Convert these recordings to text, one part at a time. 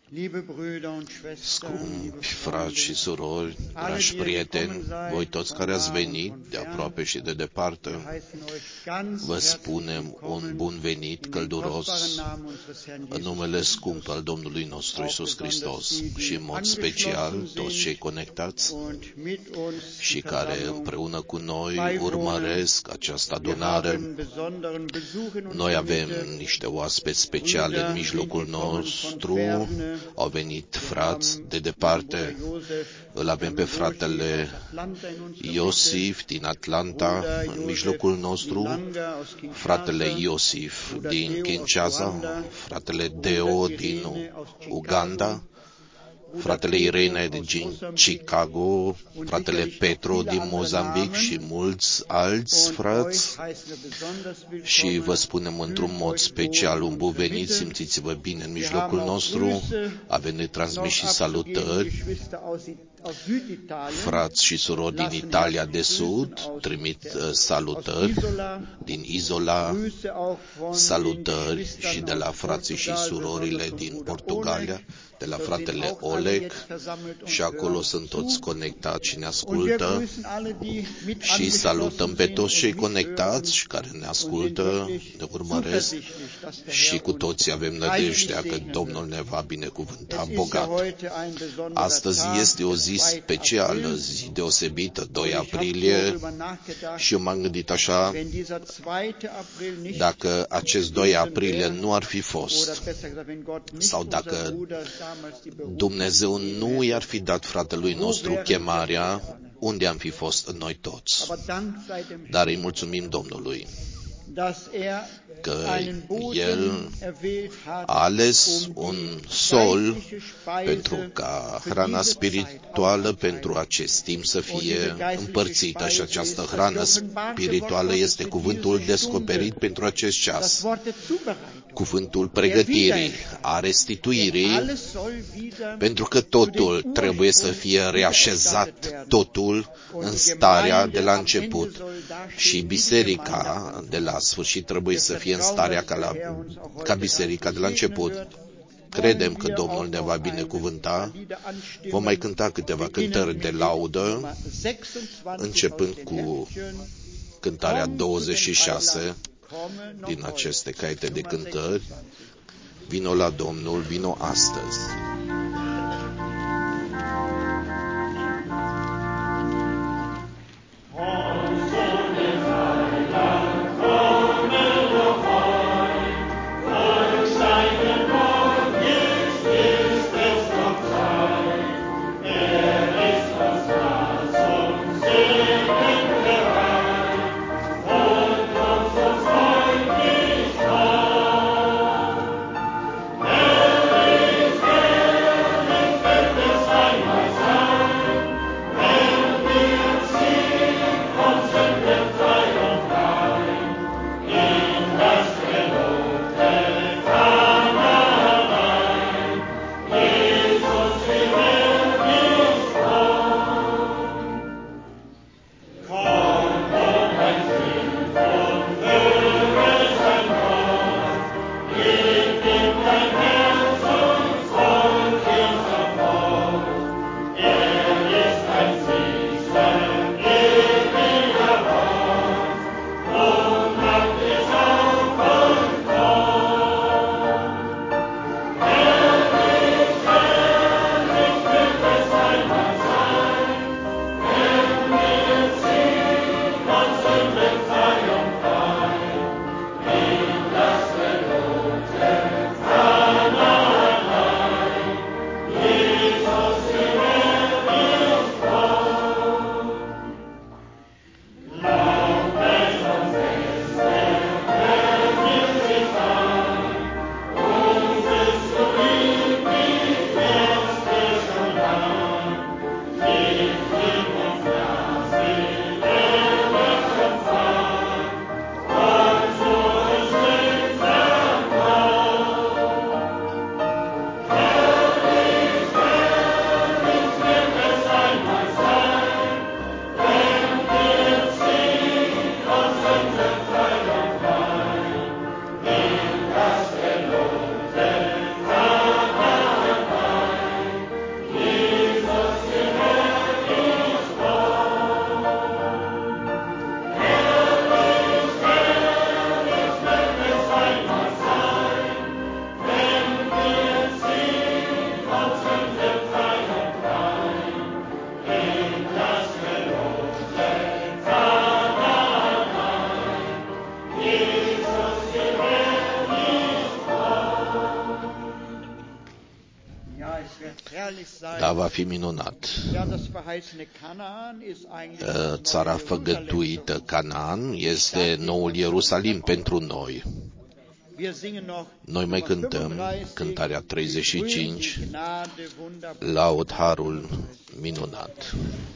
Scumpi frați și surori, dragi prieteni, voi toți care ați venit de aproape și de departe, vă spunem un bun venit călduros în numele scump al Domnului nostru Iisus Hristos și în mod special toți cei conectați și care împreună cu noi urmăresc această adunare. Noi avem niște oaspeți speciale în mijlocul nostru, au venit frați de departe. Îl avem pe fratele Iosif din Atlanta în mijlocul nostru, fratele Iosif din Kinshasa, fratele Deo din Uganda, fratele Irene din Chicago, fratele Petro din Mozambic și mulți alți frați. Și vă spunem într-un mod special un bun venit, simțiți-vă bine în mijlocul nostru. Avem netransmis și salutări. Frați și surori din Italia de Sud trimit salutări, din Isola, salutări și de la frații și surorile din Portugalia, de la fratele Oleg, și acolo sunt toți conectați și ne ascultă. Și salutăm pe toți cei conectați și care ne ascultă, ne urmăresc, și cu toții avem nădejdea că Domnul ne va binecuvânta bogat. Astăzi este o zi specială, zi deosebită, 2 aprilie, și eu m-am gândit așa, dacă acest 2 aprilie nu ar fi fost, sau dacă Dumnezeu nu i-ar fi dat fratelui nostru chemarea, unde am fi fost noi toți? Dar îi mulțumim Domnului că El a ales un sol pentru ca hrana spirituală pentru acest timp să fie împărțită, și această hrană spirituală este cuvântul descoperit pentru acest ceas, cuvântul pregătirii, a restituirii, pentru că totul trebuie să fie reașezat, totul în starea de la început, și biserica de la sfârșit trebuie să fie în starea ca biserica de la început. Credem că Domnul ne va binecuvânta. Vom mai cânta câteva cântări de laudă, începând cu cântarea 26 din aceste caiete de cântări. Vino la Domnul, vino astăzi. There is Da, va fi minunat. Țara făgăduită Canaan este noul Ierusalim pentru noi. Noi mai cântăm cântarea 35, Laud harul minunat.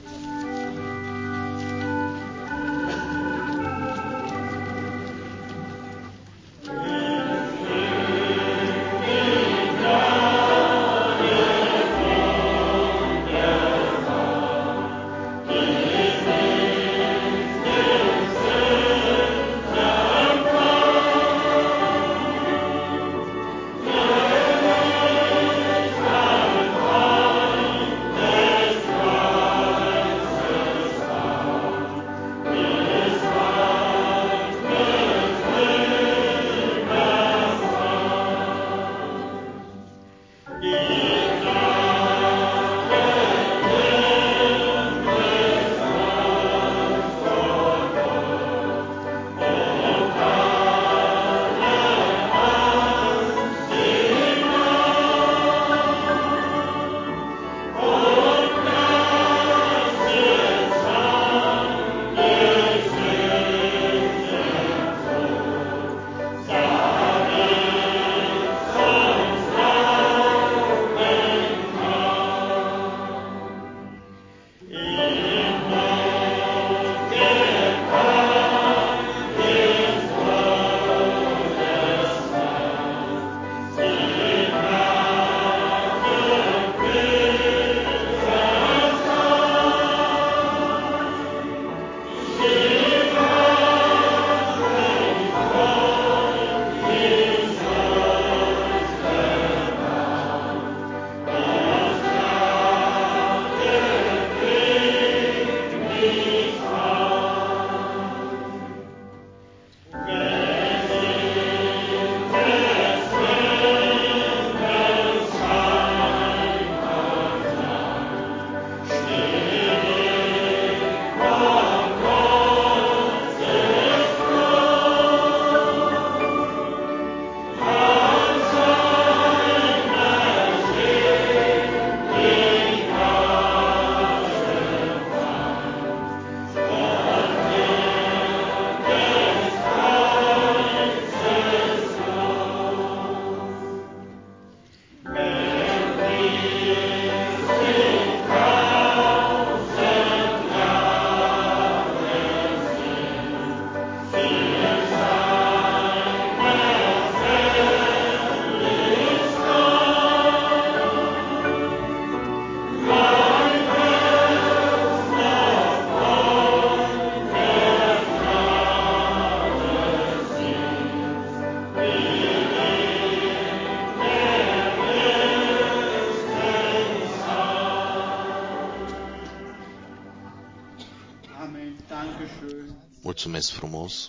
Mulțumesc frumos.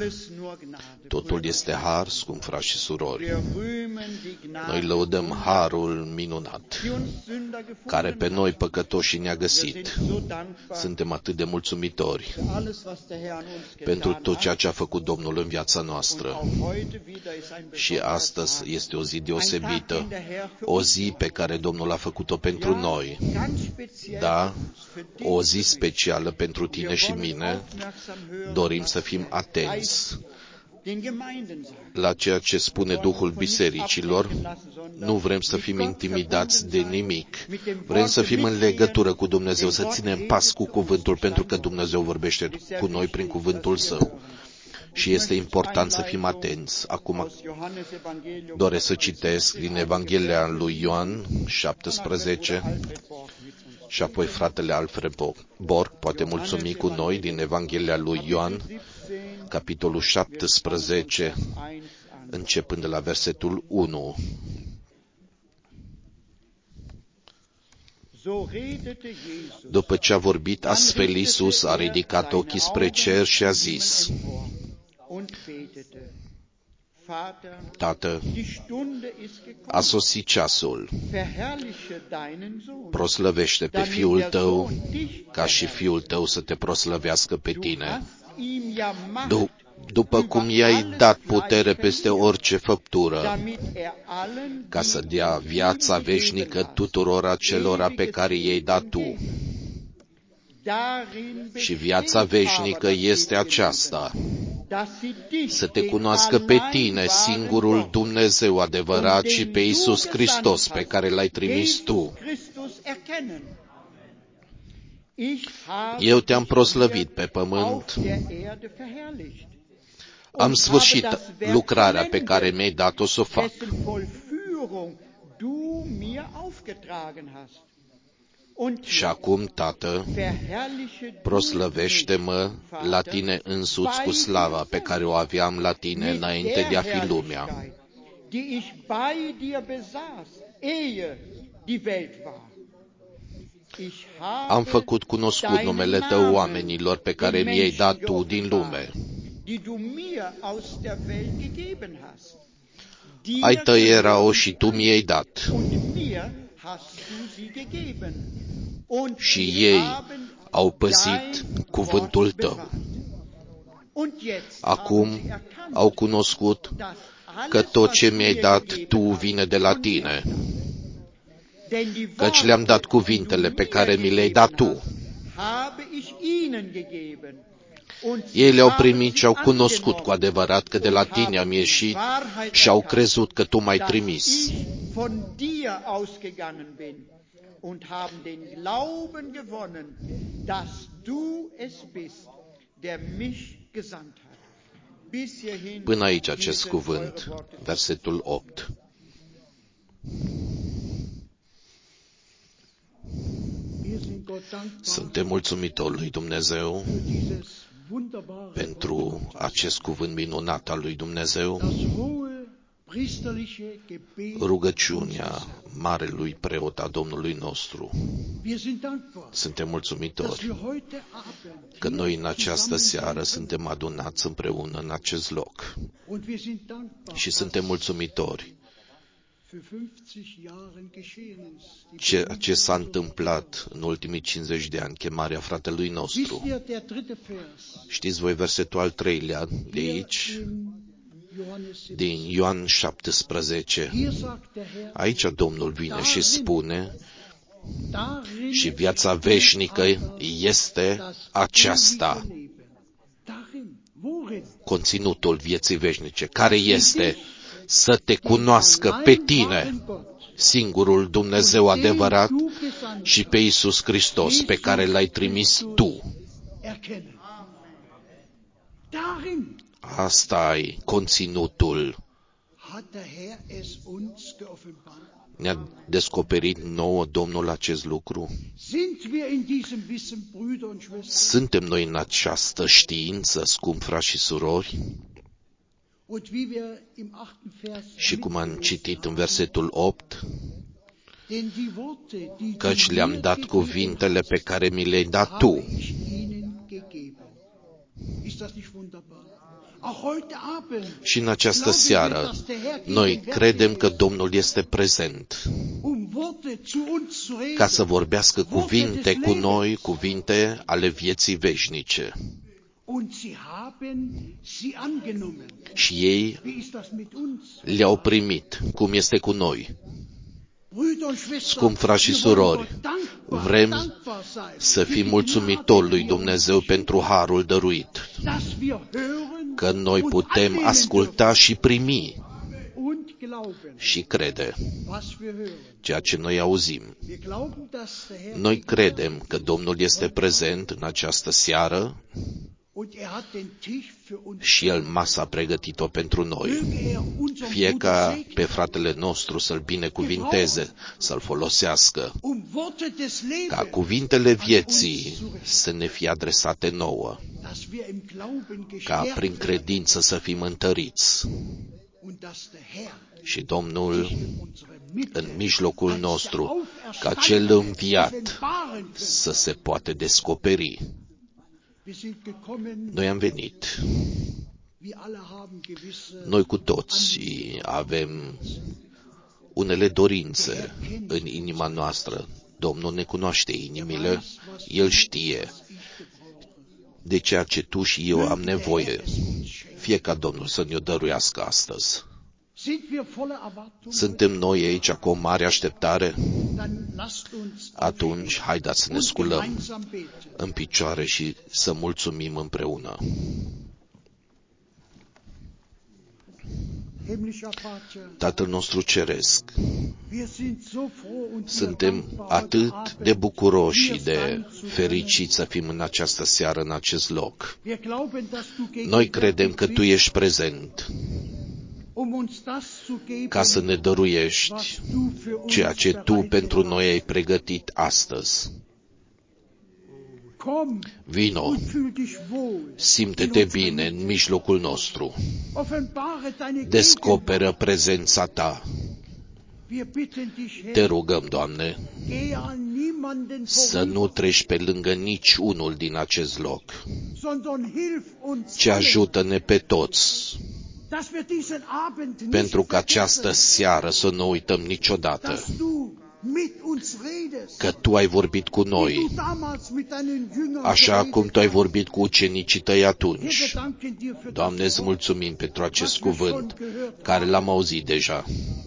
Totul este har, scump frați și surori. Noi lăudăm harul minunat, care pe noi păcătoși ne-a găsit. Suntem atât de mulțumitori pentru tot ceea ce a făcut Domnul în viața noastră. Și astăzi este o zi deosebită, o zi pe care Domnul a făcut-o pentru noi. Da, o zi specială pentru tine și mine. Dorim să fim atenți la ceea ce spune Duhul bisericilor. Nu vrem să fim intimidați de nimic. Vrem să fim în legătură cu Dumnezeu, să ținem pas cu cuvântul, pentru că Dumnezeu vorbește cu noi prin cuvântul Său. Și este important să fim atenți. Acum doresc să citesc din Evanghelia lui Ioan 17 și apoi fratele Alfred Borg poate mulțumi cu noi din Evanghelia lui Ioan, capitolul 17, începând de la versetul 1. După ce a vorbit, astfel Iisus a ridicat ochii spre cer și a zis: Tată, a sosit ceasul. Proslăvește pe Fiul Tău, ca și Fiul Tău să te proslăvească pe Tine. după cum i-ai dat putere peste orice făptură, ca să dea viața veșnică tuturor acelora pe care i-ai dat tu. Și viața veșnică este aceasta, să te cunoască pe tine, singurul Dumnezeu adevărat, și pe Iisus Hristos, pe care l-ai trimis tu. Eu te-am proslăvit pe pământ, am sfârșit lucrarea pe care mi-ai dat-o să o fac. Și acum, Tată, proslăvește-mă la tine însuți cu slava pe care o aveam la tine înainte de a fi lumea. Am făcut cunoscut numele Tău oamenilor pe care mi-ai dat Tu din lume. Ai Tăi erau și Tu mi-ai dat. Și ei au păzit cuvântul Tău. Acum au cunoscut că tot ce mi-ai dat Tu vine de la Tine, căci le-am dat cuvintele pe care mi le-ai dat Tu. Ei le-au primit și au cunoscut cu adevărat că de la Tine am ieșit și au crezut că Tu m-ai trimis. Und haben den Glauben gewonnen, dass du es bist, der mich gesandt hat. Până aici acest cuvânt, versetul 8. Suntem mulțumitori lui Dumnezeu pentru acest cuvânt minunat al lui Dumnezeu, rugăciunea marelui preot a Domnului nostru. Suntem mulțumitori că noi în această seară suntem adunați împreună în acest loc. Și suntem mulțumitori ceea ce s-a întâmplat în ultimii 50 de ani, chemarea fratelui nostru. Știți voi versetul al 3-lea de aici? Din Ioan 17. Aici Domnul vine și spune: și viața veșnică este aceasta. Conținutul vieții veșnice, care este să te cunoască pe tine, singurul Dumnezeu adevărat, și pe Iisus Hristos, pe care l-ai trimis tu. Asta e conținutul. Ne-a descoperit nouă Domnul acest lucru? Suntem noi în această știință, scumpi frați și surori? Și cum am citit în versetul 8, căci le-am dat cuvintele pe care mi le-ai dat tu. Și în această seară, noi credem că Domnul este prezent ca să vorbească cuvinte cu noi, cuvinte ale vieții veșnice. Și ei le-au primit, cum este cu noi. Scumpi frați și surori, vrem să fim mulțumitori lui Dumnezeu pentru harul dăruit, că noi putem asculta și primi și crede ceea ce noi auzim. Noi credem că Domnul este prezent în această seară și El masa a pregătit-o pentru noi. Fie ca pe fratele nostru să-l binecuvinteze, să-l folosească, ca cuvintele vieții să ne fie adresate nouă, ca prin credință să fim întăriți și Domnul în mijlocul nostru, ca cel înviat, să se poate descoperi. Noi am venit. Noi cu toți avem unele dorințe în inima noastră. Domnul ne cunoaște inimile, El știe de ceea ce tu și eu am nevoie. Fie ca Domnul să ne-o dăruiască astăzi. Suntem noi aici cu o mare așteptare? Atunci, haideți să ne sculăm în picioare și să mulțumim împreună. Tatăl nostru ceresc, suntem atât de bucuroși și de fericiți să fim în această seară, în acest loc. Noi credem că Tu ești prezent ca să ne dăruiești ceea ce Tu pentru noi ai pregătit astăzi. Vino, simte-te bine în mijlocul nostru, descoperă prezența Ta. Te rugăm, Doamne, să nu treci pe lângă nici unul din acest loc, ci ajută-ne pe toți, pentru că această seară să nu uităm niciodată că Tu ai vorbit cu noi, așa cum Tu ai vorbit cu ucenicii Tăi atunci. Doamne, îți mulțumim pentru acest cuvânt care l-am auzit deja,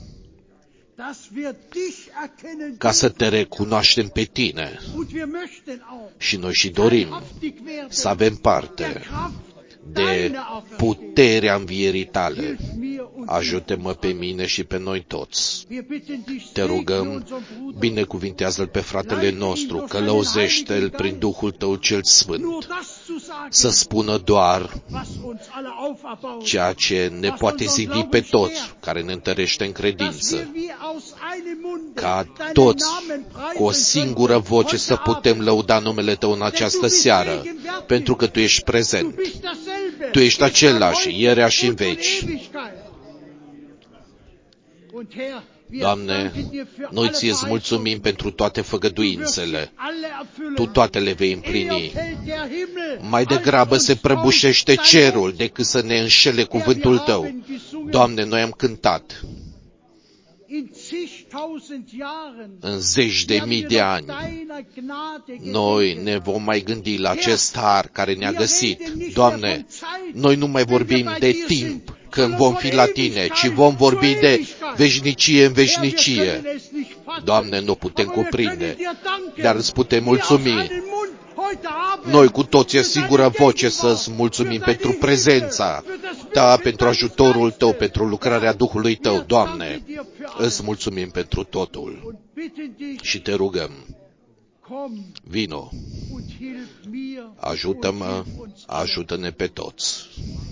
ca să Te recunoaștem pe Tine. Și noi și dorim să avem parte de puterea învierii Tale. Ajută-mă pe mine și pe noi toți. Te rugăm, binecuvintează-l pe fratele nostru, călăuzește-l prin Duhul Tău cel Sfânt, să spună doar ceea ce ne poate zidi pe toți, care ne întărește în credință, ca toți, cu o singură voce, să putem lăuda numele Tău în această seară, pentru că Tu ești prezent. Tu ești același, ieri și în veci. Doamne, noi Ție îți mulțumim pentru toate făgăduințele. Tu toate le vei împlini. Mai degrabă se prăbușește cerul decât să ne înșele cuvântul Tău. Doamne, noi am cântat în zeci de mii de ani. Noi ne vom mai gândi la acest har care ne-a găsit. Doamne, noi nu mai vorbim de timp când vom fi la Tine, ci vom vorbi de veșnicie în veșnicie. Doamne, nu putem cuprinde, dar îți putem mulțumi. Noi cu toții, singură voce, să-ți mulțumim pentru prezența Ta, pentru ajutorul Tău, pentru lucrarea Duhului Tău. Doamne, îți mulțumim pentru totul și Te rugăm, vino, ajută-mă, ajută-ne pe toți.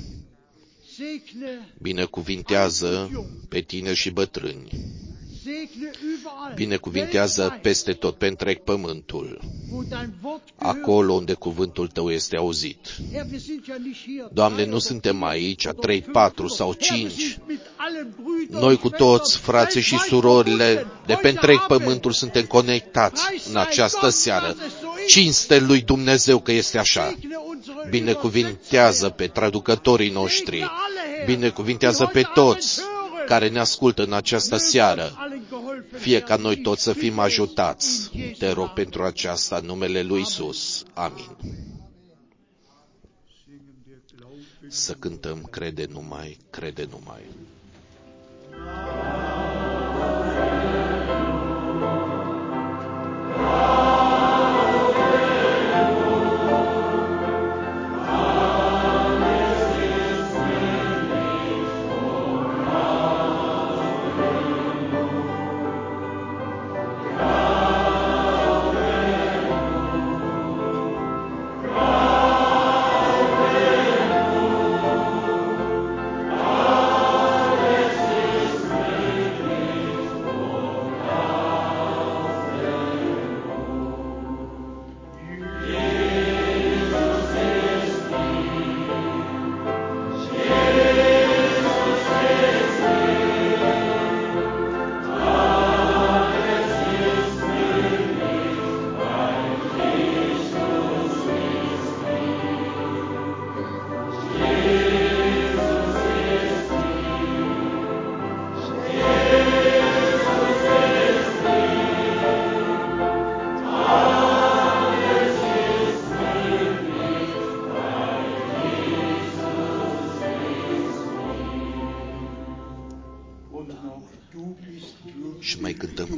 Binecuvintează pe tineri și bătrâni. Binecuvintează peste tot pe întreg pământul, acolo unde cuvântul Tău este auzit. Doamne, nu suntem aici 3, 4 sau 5. Noi cu toți, frații și surorile de pe întreg pământul, suntem conectați în această seară. Cinste lui Dumnezeu că este așa. Binecuvintează pe traducătorii noștri. Binecuvintează pe toți care ne ascultă în această seară. Fie ca noi toți să fim ajutați. Te rog pentru aceasta în numele lui Iisus. Amin. Să cântăm crede numai, crede numai.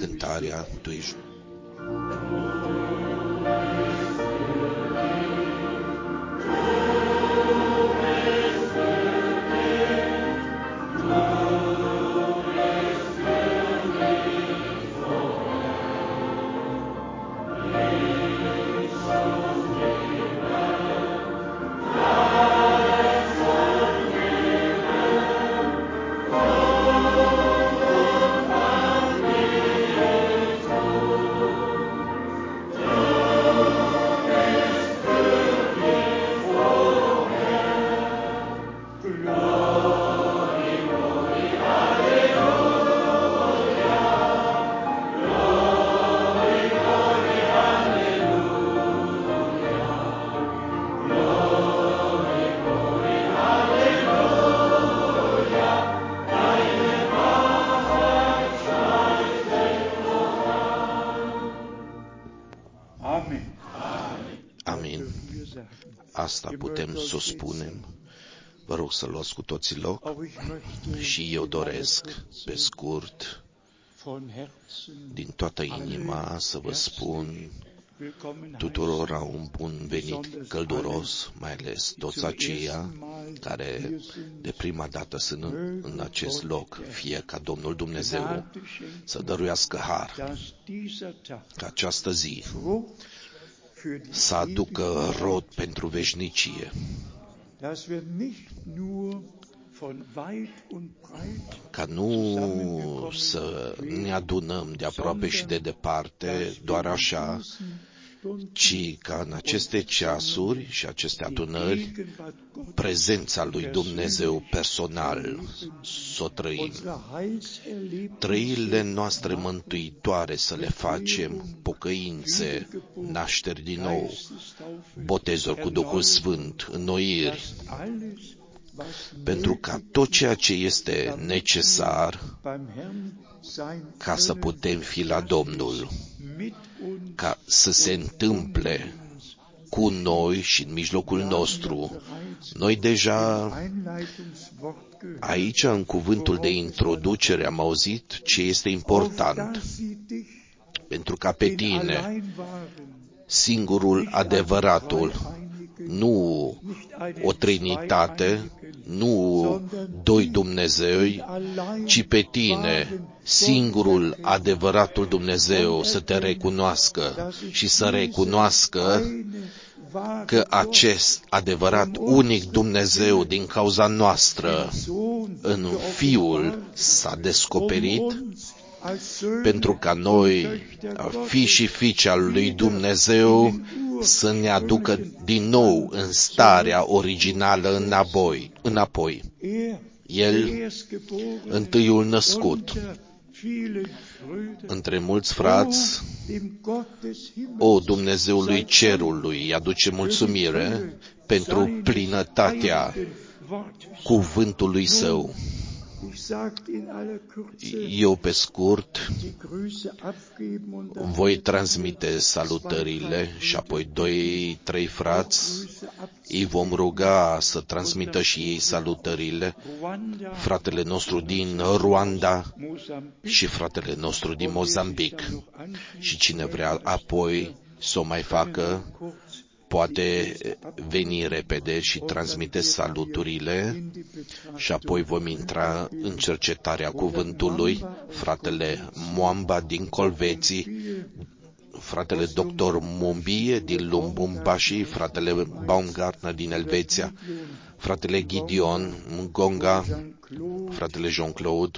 cântarea Tu ești. Amin. Asta putem să o spunem. Vă rog să luați cu toții loc și eu doresc, pe scurt, din toată inima să vă spun tuturora un bun venit călduros, mai ales toți aceia care de prima dată sunt în acest loc, fie ca Domnul Dumnezeu să dăruiască har, ca această zi să aducă rod pentru veșnicie, ca nu să ne adunăm de aproape și de departe, doar așa, ci ca în aceste ceasuri și aceste adunări, prezența lui Dumnezeu personal să o trăim. Trăirile noastre mântuitoare să le facem, pocăințe, nașteri din nou, botezuri cu Duhul Sfânt, înnoiri, pentru ca tot ceea ce este necesar ca să putem fi la Domnul, ca să se întâmple cu noi și în mijlocul nostru. Noi deja aici, în cuvântul de introducere, am auzit ce este important, pentru ca pe tine, singurul adevăratul, nu o trinitate, nu doi Dumnezei, ci pe tine, singurul adevăratul Dumnezeu, să te recunoască și să recunoască că acest adevărat unic Dumnezeu din cauza noastră în Fiul s-a descoperit pentru ca noi, fi și fiice al lui Dumnezeu, să ne aducă din nou în starea originală înapoi. El, întâiul născut, între mulți frați, Dumnezeului cerului, îi aduce mulțumire pentru plinătatea cuvântului său. Eu, pe scurt, voi transmite salutările și apoi 2-3 frați îi vom ruga să transmită și ei salutările, fratele nostru din Rwanda și fratele nostru din Mozambic. Și cine vrea apoi să o mai facă, poate veni repede și transmite saluturile și apoi vom intra în cercetarea cuvântului. Fratele Mwamba din Colveții, fratele Dr. Mumbie din Lubumbashi, fratele Baumgartner din Elveția, fratele Gideon Mgonga, fratele Jean-Claude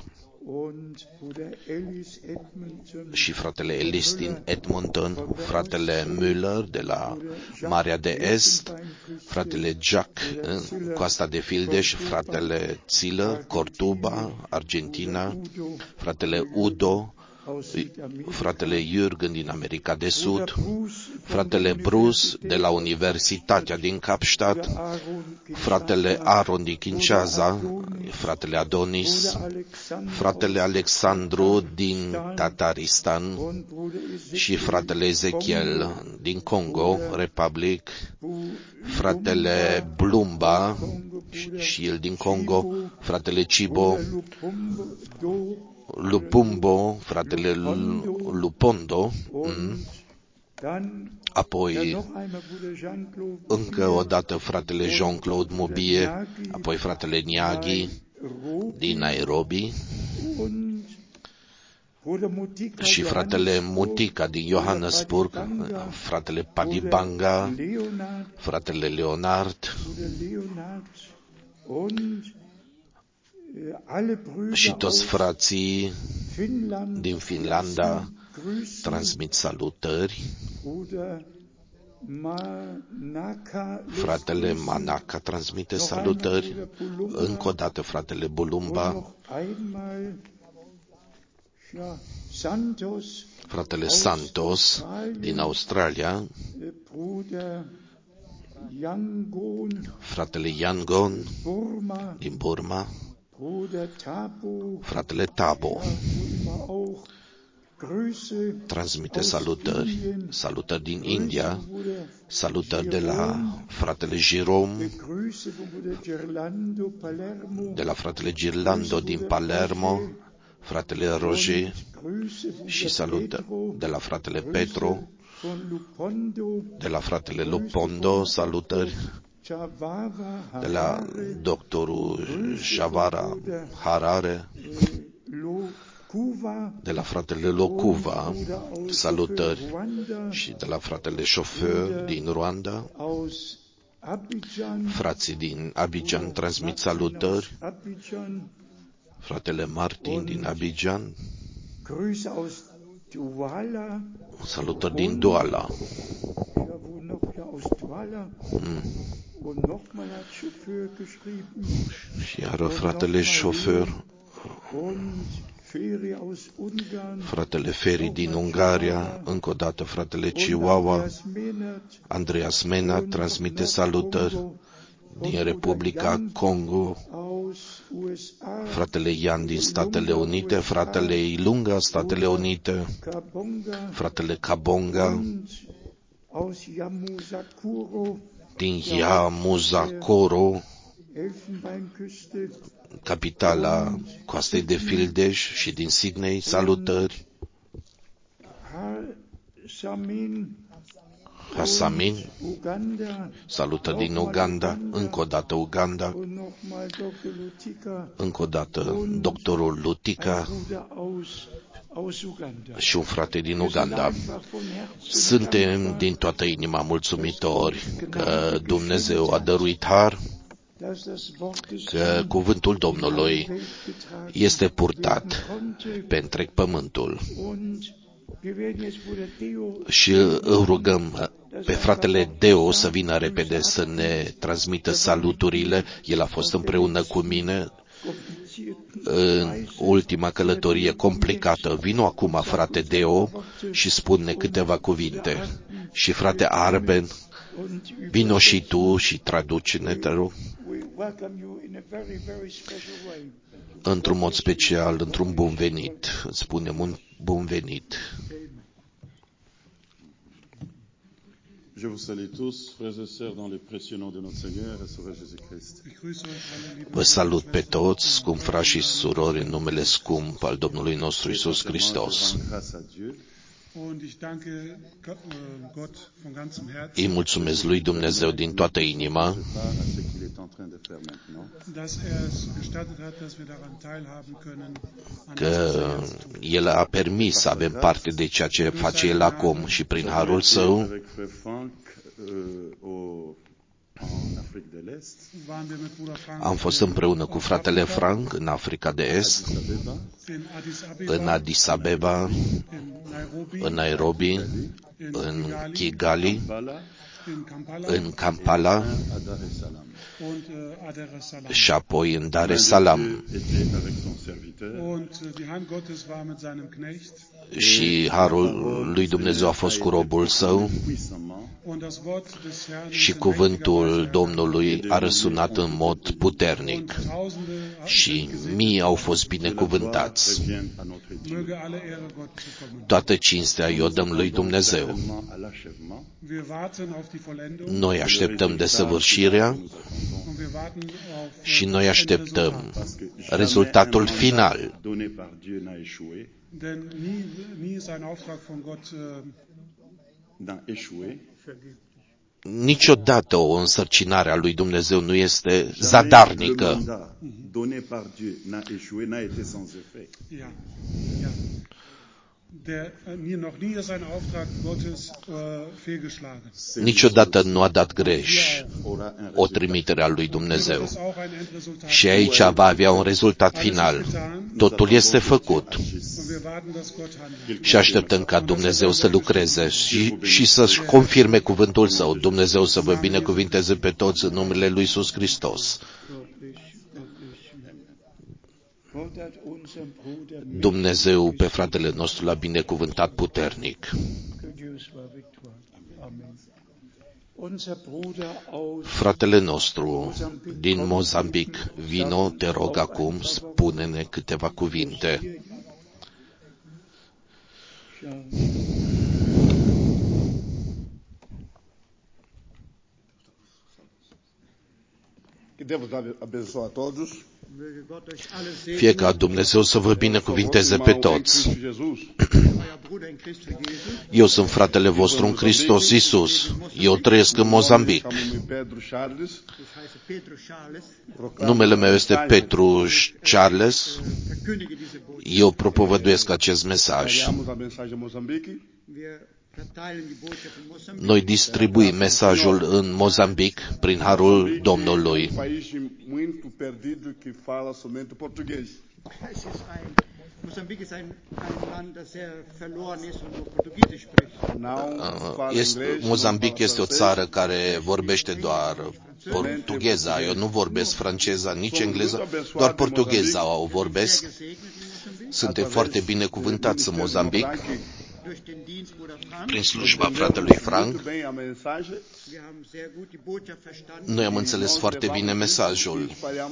și fratele Ellis din Edmonton, fratele Müller de la Marea de Est, fratele Jack în Coasta de Fildeș, fratele Țilă, Cortuba, Argentina, fratele Udo, fratele Jürgen din America de Sud, fratele Bruce de la Universitatea din Kapstadt, fratele Aaron din Kinshasa, fratele Adonis, fratele Alexandru din Tataristan și fratele Ezechiel din Congo Republic, fratele Blumba și el din Congo, fratele Cibo Lupumbo, fratele Lupondo, apoi încă o dată fratele Jean-Claude Mobie, apoi fratele Niaghi din Nairobi și fratele Mutica din Johannesburg, fratele Padibanga, fratele Leonard și toți frații din Finlanda transmit salutări. Fratele Manaka transmite salutări. Încă o dată fratele Bulumba. Fratele Santos din Australia. Fratele Yangon din Burma. Fratele Tabo transmite salutări din India, salutări de la fratele Jerome, de la fratele Girlando din Palermo, fratele Roger și salutări de la fratele Petro, de la fratele Lupondo, salutări de la doctorul Javara Harare, de la fratele Locuva, salutări și de la fratele șofer din Rwanda. Frații din Abidjan transmit salutări. Fratele Martin din Abidjan. Salutări din Douala. Și iară fratele șofer. Fratele Feri din Ungaria, încă o dată fratele Chihuahua, Andreas Mena transmite salutări din Republica Congo, fratele Ian din Statele Unite, fratele Ilunga, Statele Unite, fratele Kabonga din Yamoussoukro, capitala Coastei de Fildeș și din Sydney, salutări. Hasamin, salutări din Uganda, încă o dată Uganda, încă o dată doctorul Lutica și un frate din Uganda. Suntem din toată inima mulțumitori că Dumnezeu a dăruit har, că cuvântul Domnului este purtat pe întreg pământul. Și îl rugăm pe fratele Deo să vină repede să ne transmită saluturile. El a fost împreună cu mine în ultima călătorie complicată. Vino acum, frate Deo, și spune câteva cuvinte. Și frate Arben, vino și tu și traduce-ne, te rog. Într-un mod special, într-un bun venit. Îți spunem un bun venit. Je vous salue tous, frères et sœurs, dans le précieux nom de notre Seigneur et Sauveur Jésus-Christ. Vă salut pe toți, scump frați și surori, în numele scump al Domnului nostru Iisus Hristos. Îi mulțumesc lui Dumnezeu din toată inima că El a permis să avem parte de ceea ce face El acum și prin harul Său. Am fost împreună cu fratele Frank în Africa de Est, în Addis Abeba, în Nairobi, în Kigali, în Kampala și apoi în Dar es Salaam. Și harul lui Dumnezeu a fost cu robul său Și cuvântul Domnului a răsunat în mod puternic și mii au fost binecuvântați. Toată cinstea i-o dăm lui Dumnezeu. Noi așteptăm desăvârșirea și noi așteptăm rezultatul final. Niciodată o însărcinare a lui Dumnezeu nu este zadarnică. Niciodată nu a dat greș o trimitere a lui Dumnezeu. Și aici va avea un rezultat final. Totul este făcut. Și așteptăm ca Dumnezeu să lucreze și să-și confirme cuvântul Său. Dumnezeu să vă binecuvinteze pe toți în numele lui Iisus Hristos. Dumnezeu pe fratele nostru l-a binecuvântat puternic. Fratele nostru din Mozambic, vino, te rog acum, spune-ne câteva cuvinte. Fie ca Dumnezeu să vă binecuvinteze pe toți. Eu sunt fratele vostru în Hristos Iisus. Eu trăiesc în Mozambic. Numele meu este Petru Charles. Eu propovăduiesc acest mesaj. Noi distribuim mesajul în Mozambic prin harul Domnului. Mozambic este o țară care vorbește doar portugheza. Eu nu vorbesc franceza, nici engleză, doar portugheza o vorbesc. Suntem foarte binecuvântați în Mozambic prin slujba fratelui Frank. Noi am înțeles foarte bine mesajul.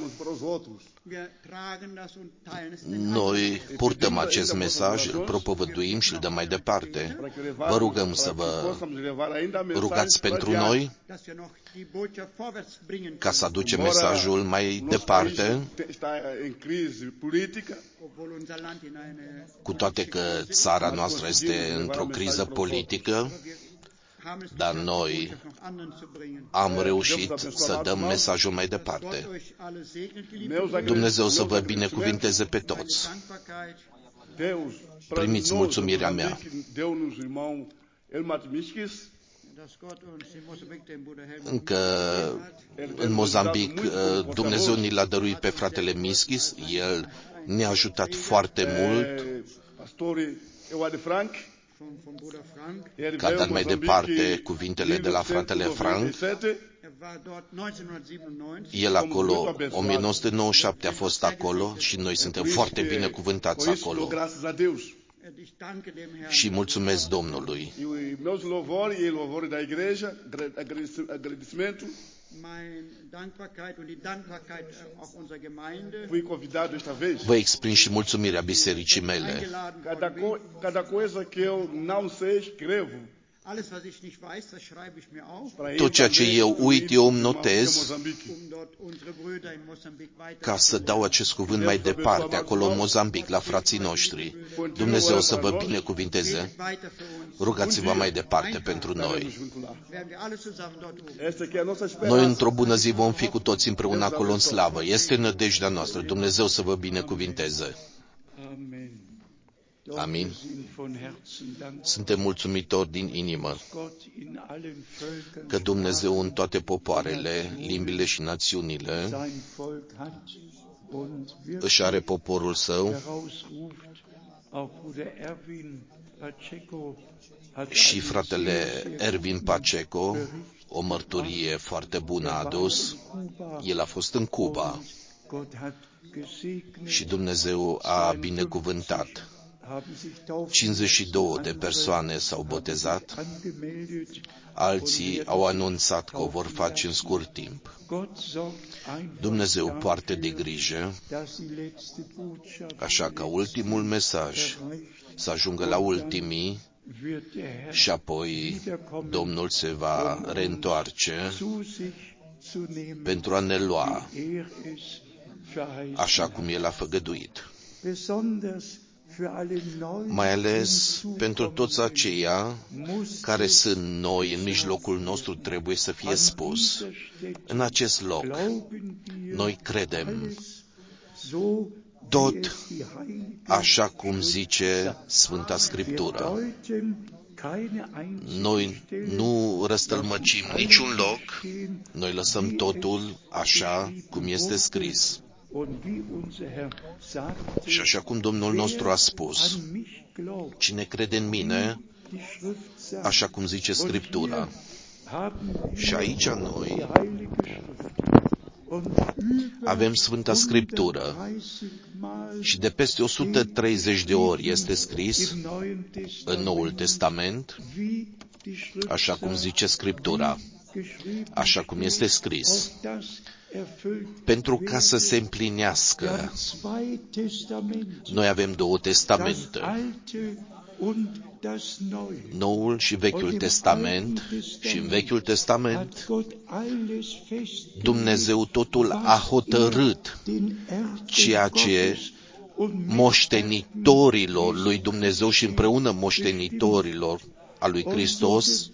Noi purtăm acest mesaj, îl propovăduim și îl dăm mai departe. Vă rugăm să vă rugați pentru noi ca să aducem mesajul mai departe, cu toate că țara noastră este într-o criză politică, dar noi am reușit să dăm mesajul mai departe. Dumnezeu să vă binecuvinteze pe toți. Primiți mulțumirea mea. Încă în Mozambic Dumnezeu ni l-a dăruit pe fratele Mischis. El ne-a ajutat foarte mult. Ca dat mai departe cuvintele de la fratele Frank. El acolo, 1997 a fost acolo și noi suntem foarte binecuvântați acolo. Și mulțumesc Domnului. Vă exprim și mulțumirea bisericii mele. Tot ceea ce eu uit, eu îmi notez ca să dau acest cuvânt mai departe, acolo în Mozambic, la frații noștri. Dumnezeu să vă binecuvinteze. Rugați-vă mai departe pentru noi. Noi într-o bună zi vom fi cu toți împreună acolo în slavă. Este nădejdea noastră. Dumnezeu să vă binecuvinteze. Amin. Suntem mulțumitori din inimă că Dumnezeu în toate popoarele, limbile și națiunile își are poporul Său și fratele Ervin Pacheco o mărturie foarte bună a adus. El a fost în Cuba și Dumnezeu a binecuvântat. 52 de persoane s-au botezat, alții au anunțat că o vor face în scurt timp. Dumnezeu poartă de grijă, așa că ultimul mesaj să ajungă la ultimii și apoi Domnul se va reîntoarce pentru a ne lua așa cum El a făgăduit. Mai ales pentru toți aceia care sunt noi în mijlocul nostru, trebuie să fie spus. În acest loc, noi credem tot așa cum zice Sfânta Scriptură. Noi nu răstălmăcim niciun loc, noi lăsăm totul așa cum este scris. Și așa cum Domnul nostru a spus, cine crede în mine, așa cum zice Scriptura. Și aici noi avem Sfânta Scriptură și de peste 130 de ori este scris în Noul Testament, așa cum zice Scriptura, așa cum este scris, pentru ca să se împlinească. Noi avem două testamente, Noul și Vechiul Testament, și în Vechiul Testament Dumnezeu totul a hotărât, ceea ce moștenitorilor lui Dumnezeu și împreună moștenitorilor a lui Hristos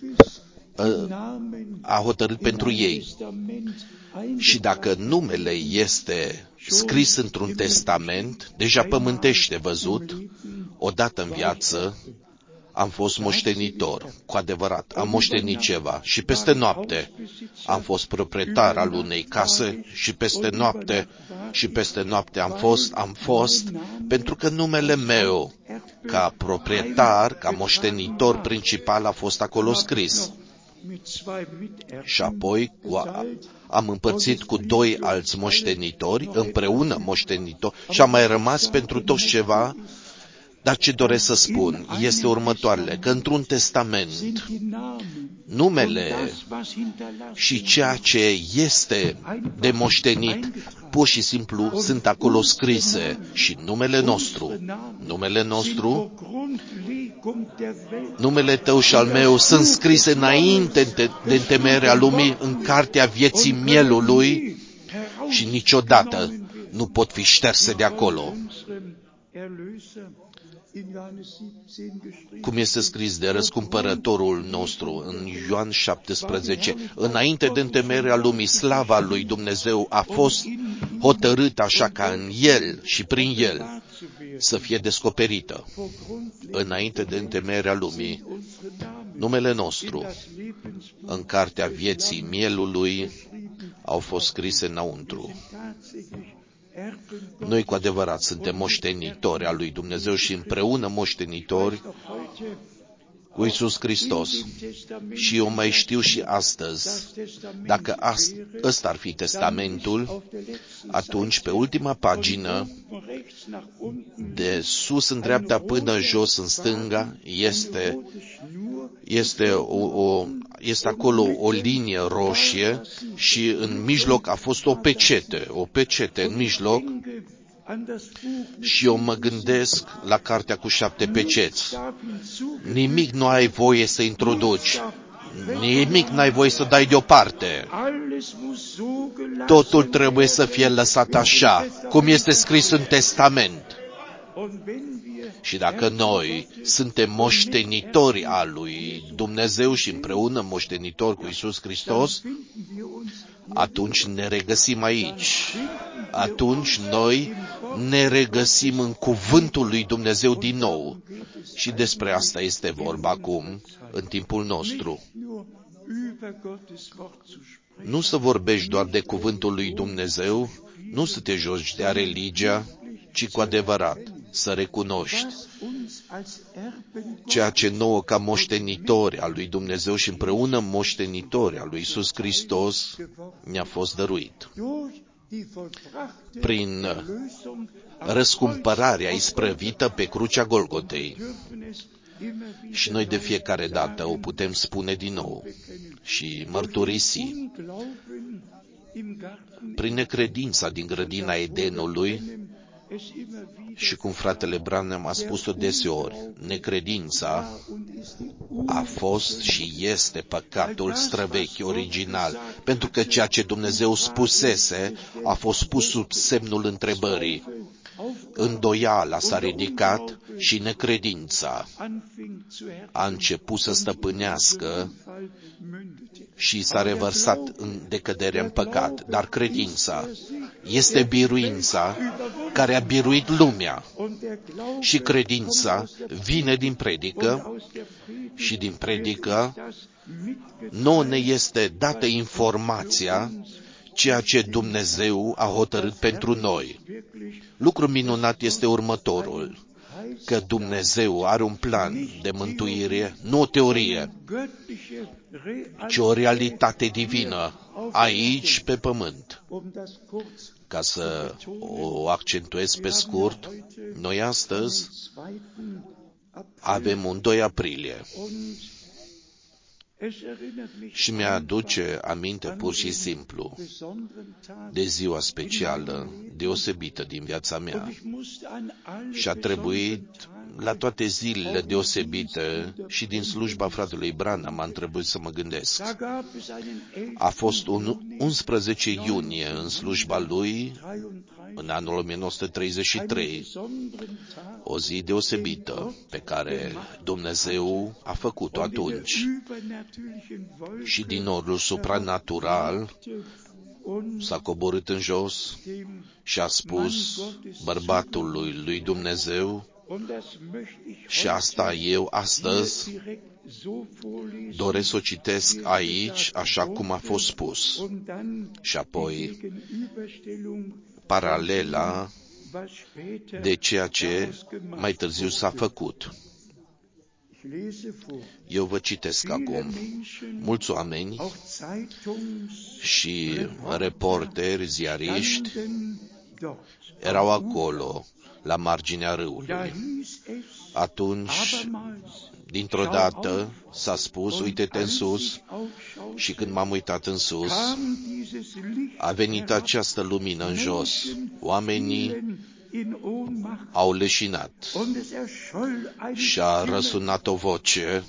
a hotărât pentru ei. Și dacă numele este scris într-un testament, deja pământește văzut, odată în viață am fost moștenitor, cu adevărat, am moștenit ceva și peste noapte am fost proprietar al unei case și peste noapte am fost, pentru că numele meu, ca proprietar, ca moștenitor principal, a fost acolo scris. Și apoi am împărțit cu doi alți moștenitori, împreună moștenitori, și am mai rămas pentru toți ceva. Dar ce doresc să spun este următoarele, că într-un testament numele și ceea ce este de moștenit pur și simplu sunt acolo scrise și numele nostru, numele tău și al meu sunt scrise înainte de întemeierea lumii în cartea vieții mielului și niciodată nu pot fi șterse de acolo. Cum este scris de răscumpărătorul nostru în Ioan 17, înainte de întemeierea lumii, slava lui Dumnezeu a fost hotărâtă așa ca în El și prin El să fie descoperită. Înainte de întemeierea lumii, numele nostru în cartea vieții mielului au fost scrise înăuntru. Noi cu adevărat suntem moștenitori al lui Dumnezeu și împreună moștenitori cu Iisus Hristos. Și eu mai știu și astăzi, dacă ăsta ar fi testamentul, atunci pe ultima pagină, de sus în dreapta până jos în stânga, este acolo o linie roșie și în mijloc a fost o pecete în mijloc. Și eu mă gândesc la cartea cu 7 peceți. Nimic nu ai voie să introduci. Nimic n-ai voie să dai deoparte. Totul trebuie să fie lăsat așa, cum este scris în testament. Și dacă noi suntem moștenitori al lui Dumnezeu și împreună moștenitori cu Iisus Hristos, atunci ne regăsim aici. Atunci noi ne regăsim în cuvântul lui Dumnezeu din nou. Și despre asta este vorba acum, în timpul nostru. Nu să vorbești doar de cuvântul lui Dumnezeu, nu să te joci de religia, ci cu adevărat să recunoști ceea ce nouă ca moștenitori al lui Dumnezeu și împreună moștenitori al lui Iisus Hristos ne-a fost dăruit. prin răscumpărarea isprăvită pe crucea Golgotei. Și noi de fiecare dată o putem spune din nou și mărturisi. Prin necredința din grădina Edenului, și cum fratele Branham a spus-o deseori, necredința a fost și este păcatul străvechi, original, pentru că ceea ce Dumnezeu spusese a fost pus sub semnul întrebării. Îndoiala s-a ridicat și necredința a început să stăpânească și s-a revărsat în decădere în păcat. Dar credința este biruința care a biruit lumea. Și credința vine din predică și din predică nouă ne este dată informația ceea ce Dumnezeu a hotărât pentru noi. Lucru minunat este următorul, că Dumnezeu are un plan de mântuire, nu o teorie, ci o realitate divină, aici pe pământ. Ca să o accentuez pe scurt, noi astăzi avem un 2 aprilie. Și mi-aduce aminte pur și simplu de ziua specială, deosebită din viața mea. Și a trebuit, la toate zilele deosebite și din slujba fratelui Branham, am trebuit să mă gândesc. A fost un 11 iunie în slujba lui, în anul 1933, o zi deosebită pe care Dumnezeu a făcut-o atunci. Și din orul supranatural s-a coborât în jos și a spus bărbatului lui Dumnezeu, și asta eu astăzi doresc să o citesc aici, așa cum a fost spus. Și apoi paralela de ceea ce mai târziu s-a făcut. Eu vă citesc acum. Mulți oameni și reporteri, ziariști erau acolo, la marginea râului. Atunci, dintr-o dată, s-a spus, uite-te în sus, și când m-am uitat în sus, a venit această lumină în jos. Oamenii au leșinat și a răsunat o voce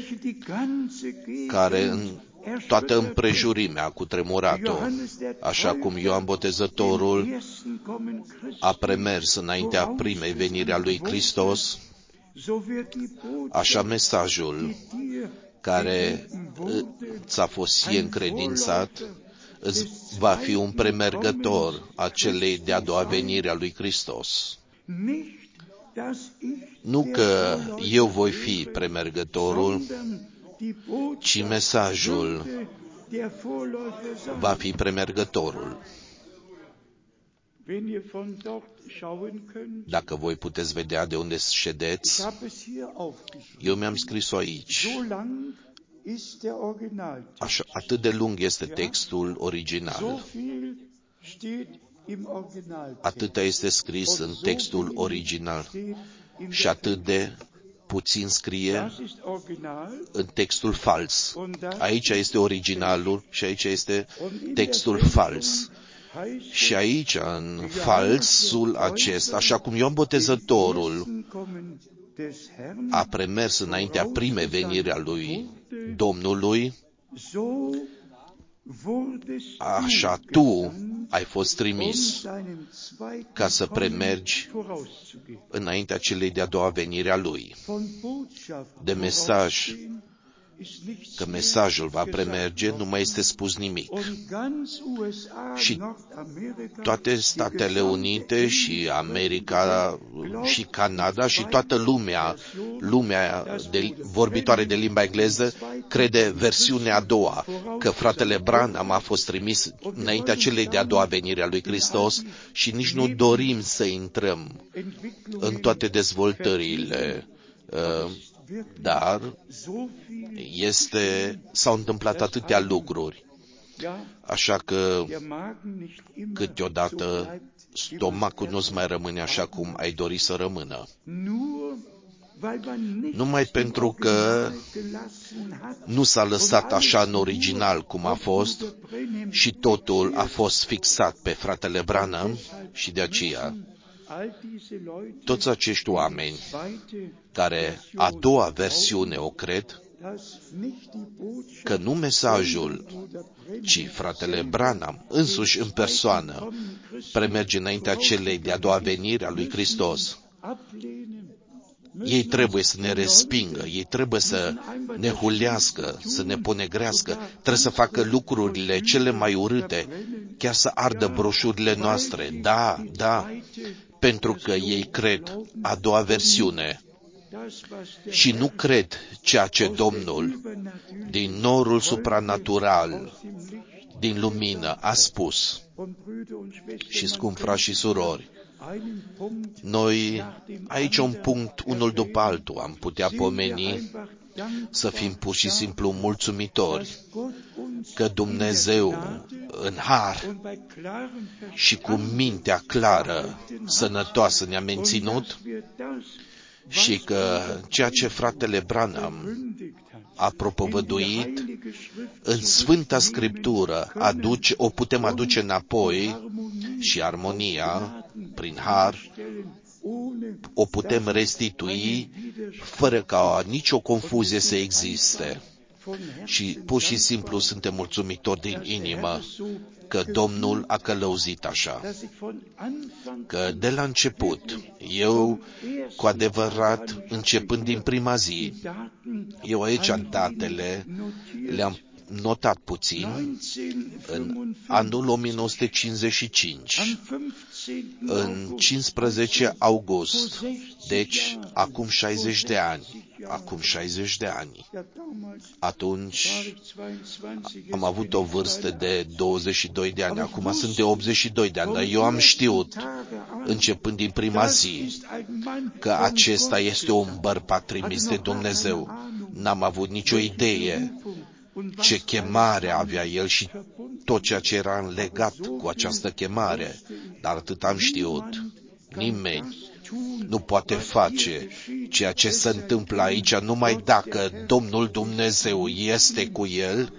care în toată împrejurimea a cutremurat-o, așa cum Ioan Botezătorul a premers înaintea primei veniri a lui Hristos, așa mesajul care ți-a fost ție încredințat îți va fi un premergător a celei de-a doua venire a lui Hristos. Nu că eu voi fi premergătorul, ci mesajul va fi premergătorul. Dacă voi puteți vedea de unde ședeți, eu mi-am scris-o aici. Așa, atât de lung este textul original. Atâta este scris în textul original și atât de puțin scrie în textul fals. Aici este originalul și aici este textul fals. Și aici, în falsul acesta, așa cum Ioan Botezătorul a premers înaintea primei veniri a lui Domnului, așa tu ai fost trimis ca să premergi înaintea celei de-a doua venire a lui. De mesaj, că mesajul va premerge, nu mai este spus nimic. Și toate Statele Unite și America și Canada și toată lumea vorbitoare de limba engleză crede versiunea a doua, că fratele Branham a fost trimis înaintea celei de-a doua venire a lui Hristos și nici nu dorim să intrăm în toate dezvoltările, dar s-au întâmplat atâtea lucruri Așa că câteodată stomacul nu-ți mai rămâne așa cum ai dori să rămână. Numai pentru că nu s-a lăsat așa în original cum a fost și totul a fost fixat pe fratele Branham și de aceea toți acești oameni care a doua versiune o cred, că nu mesajul, ci fratele Branham însuși în persoană premerge înaintea celei de-a doua venire a lui Hristos. Ei trebuie să ne respingă, ei trebuie să ne hulească, să ne ponegrească, trebuie să facă lucrurile cele mai urâte, chiar să ardă broșurile noastre. Da, pentru că ei cred a doua versiune și nu cred ceea ce Domnul, din norul supranatural, din lumină, a spus. Și scump frați și surori, noi aici un punct, unul după altul, am putea pomeni să fim pur și simplu mulțumitori că Dumnezeu în har și cu mintea clară, sănătoasă ne-a menținut și că ceea ce fratele Branham a propovăduit în Sfânta Scriptură o putem aduce înapoi și armonia prin har o putem restitui fără ca nicio confuzie să existe. Și pur și simplu suntem mulțumitori din inimă că Domnul a călăuzit așa. Că de la început, eu cu adevărat, începând din prima zi, eu aici datele le-am notat puțin, în anul 1955, în 15 august, deci acum 60 de ani, atunci am avut o vârstă de 22 de ani, acum sunt de 82 de ani, dar eu am știut, începând din prima zi, că acesta este un bărbat trimis de Dumnezeu. N-am avut nicio idee ce chemare avea el și tot ceea ce era legat cu această chemare, dar atât am știut. Nimeni nu poate face ceea ce se întâmplă aici numai dacă Domnul Dumnezeu este cu el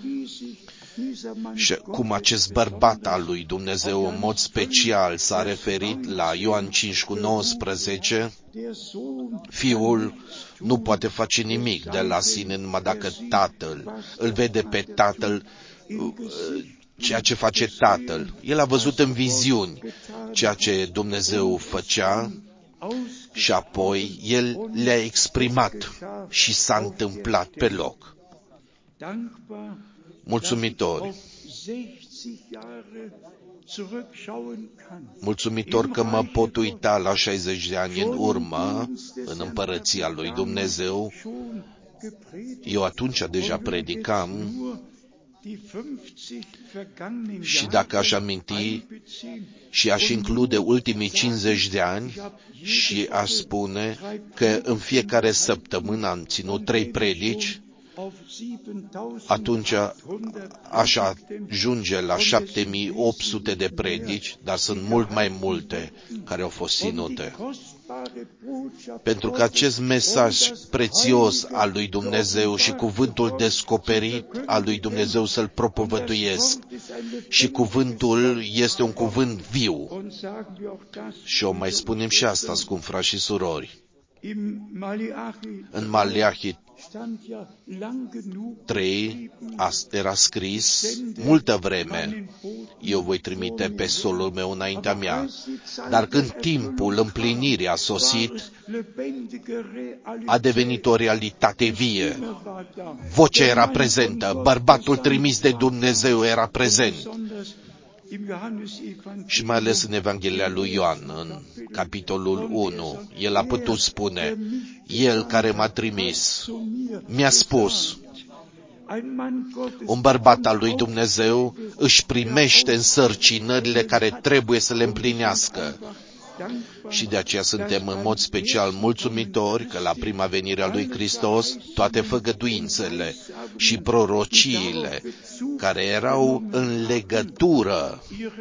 și cum acest bărbat al lui Dumnezeu în mod special s-a referit la Ioan 5:19, Fiul nu poate face nimic de la sine numai dacă Tatăl îl vede pe Tatăl, ceea ce face Tatăl. El a văzut în viziuni ceea ce Dumnezeu făcea și apoi El le-a exprimat și s-a întâmplat pe loc. Mulțumitor că mă pot uita la 60 de ani în urmă, în împărăția lui Dumnezeu. Eu atunci deja predicam și dacă aș aminti și aș include ultimii 50 de ani și aș spune că în fiecare săptămână am ținut 3 predici, atunci aș ajunge la 7800 de predici, dar sunt mult mai multe care au fost ținute. Pentru că acest mesaj prețios al lui Dumnezeu și cuvântul descoperit al lui Dumnezeu să-l propovăduiesc. Și cuvântul este un cuvânt viu. Și o mai spunem și asta, scump frați și surori. În Maleahi 3 era scris multă vreme, eu voi trimite pe solul meu înaintea mea, dar când timpul împlinirii a sosit, a devenit o realitate vie. Vocea era prezentă, bărbatul trimis de Dumnezeu era prezent. Și mai ales în Evanghelia lui Ioan, în capitolul 1, el a putut spune, el care m-a trimis, mi-a spus, un bărbat al lui Dumnezeu își primește însărcinările care trebuie să le împlinească. Și de aceea suntem în mod special mulțumitori că la prima venire a lui Hristos toate făgăduințele și prorociile care erau în legătură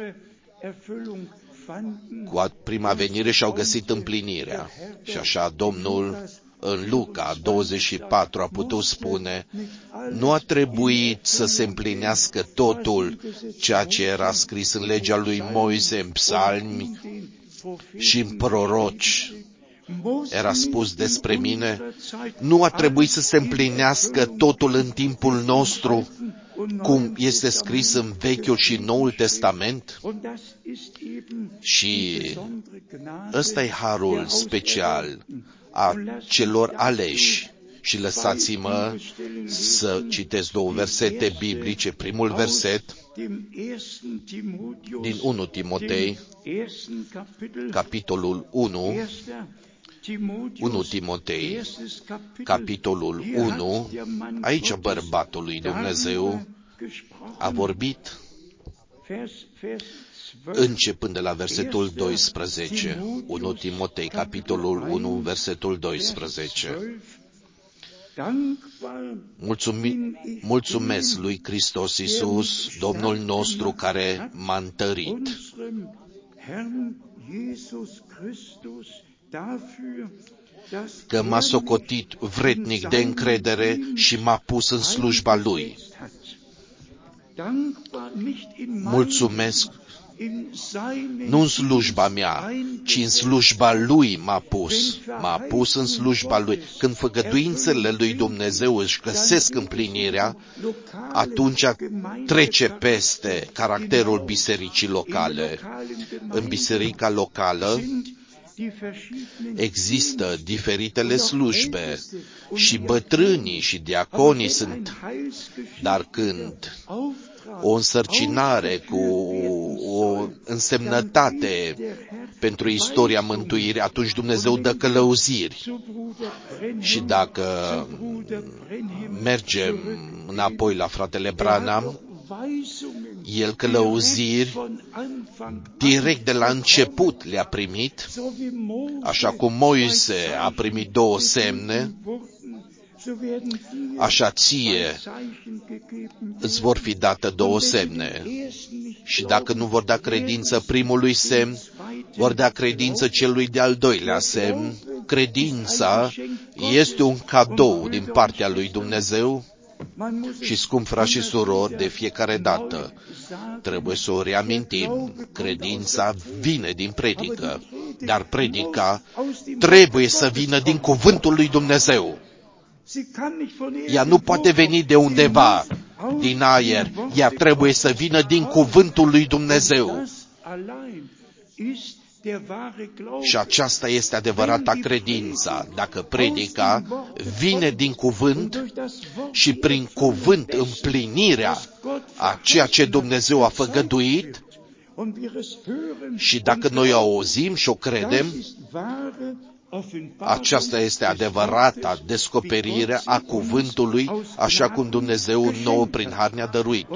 cu prima venire și-au găsit împlinirea. Și așa Domnul în Luca 24 a putut spune: nu a trebuit să se împlinească totul ceea ce era scris în legea lui Moise, în psalmi și în proroci. Era spus despre mine, nu a trebuit să se împlinească totul în timpul nostru, cum este scris în Vechiul și Noul Testament. Și ăsta e harul special a celor aleși. Și lăsați-mă să citesc două versete biblice. Primul verset din 1 Timotei, capitolul 1, 1 Timotei, capitolul 1, aici bărbatul lui Dumnezeu a vorbit începând de la versetul 12, 1 Timotei, capitolul 1, versetul 12. Mulțumesc lui Hristos Iisus, Domnul nostru, care m-a întărit. Că m-a socotit vrednic de încredere și m-a pus în slujba Lui. Mulțumesc, nu în slujba mea, ci în slujba Lui m-a pus în slujba Lui. Când făgăduințele lui Dumnezeu își găsesc împlinirea, atunci trece peste caracterul bisericii locale. În biserica locală există diferitele slujbe și bătrânii și diaconii sunt, dar când o însărcinare cu o însemnătate pentru istoria mântuirii, atunci Dumnezeu dă călăuziri. Și dacă mergem înapoi la fratele Branham, el călăuziri direct de la început le-a primit, așa cum Moise a primit 2 semne, așa ție îți vor fi date 2 semne. Și dacă nu vor da credință primului semn, vor da credință celui de-al doilea semn. Credința este un cadou din partea lui Dumnezeu și, scump frați și surori, de fiecare dată trebuie să o reamintim. Credința vine din predică, dar predica trebuie să vină din cuvântul lui Dumnezeu. Ea nu poate veni de undeva, din aer. Ea trebuie să vină din cuvântul lui Dumnezeu. Și aceasta este adevărata credința. Dacă predica vine din cuvânt și prin cuvânt împlinirea a ceea ce Dumnezeu a făgăduit, și dacă noi o auzim și o credem, aceasta este adevărata descoperire a cuvântului, așa cum Dumnezeu nouă prin har ne-a dăruit.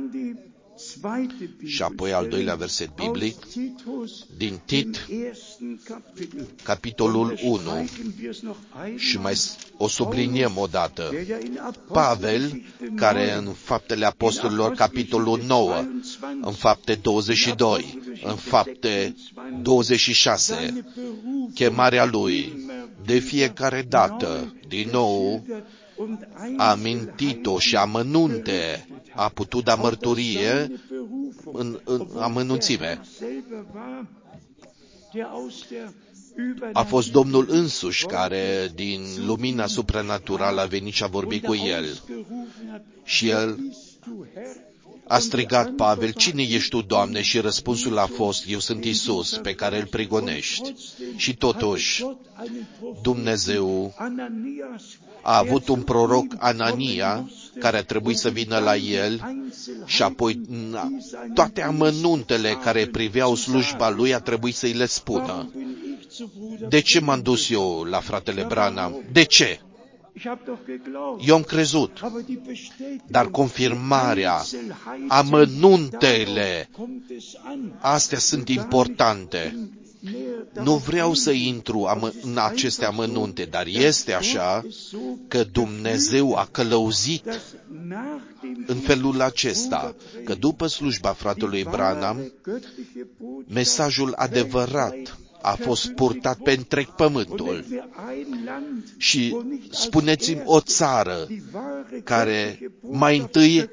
Și apoi al doilea verset biblic din Tit, capitolul 1, și mai o subliniem odată. Pavel, care în Faptele Apostolilor, capitolul 9, în Fapte 22, în Fapte 26, chemarea lui, de fiecare dată, din nou, a amintit-o și amănunte, a putut da mărturie în amănunțime. A fost Domnul însuși care, din lumina supranaturală, a venit și a vorbit cu el. Și el a strigat Pavel: cine ești tu, Doamne? Și răspunsul a fost: eu sunt Iisus, pe care îl prigonești. Și totuși, Dumnezeu a avut un proroc, Anania, care a trebuit să vină la el și apoi toate amănuntele care priveau slujba lui a trebuit să-i le spună. De ce m-am dus eu la fratele Branham? De ce? Eu am crezut, dar confirmarea, amănuntele, astea sunt importante. Nu vreau să intru în aceste amănunte, dar este așa că Dumnezeu a călăuzit în felul acesta, că după slujba fratelui Branham, mesajul adevărat a fost purtat pe întreg pământul. Și spuneți-mi o țară care mai întâi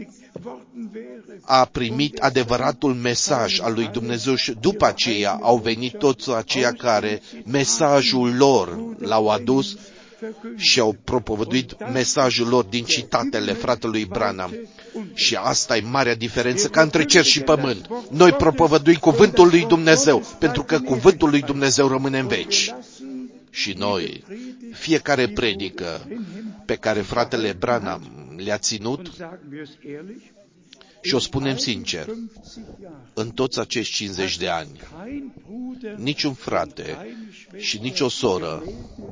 a primit adevăratul mesaj al lui Dumnezeu și după aceea au venit toți aceia care mesajul lor l-au adus și au propovăduit mesajul lor din citatele fratelui Branham. Și asta e marea diferență ca între cer și pământ. Noi propovăduim cuvântul lui Dumnezeu, pentru că cuvântul lui Dumnezeu rămâne în veci. Și noi, fiecare predică pe care fratele Branham le-a ținut, și o spunem sincer, în toți acești 50 de ani, niciun frate și nicio soră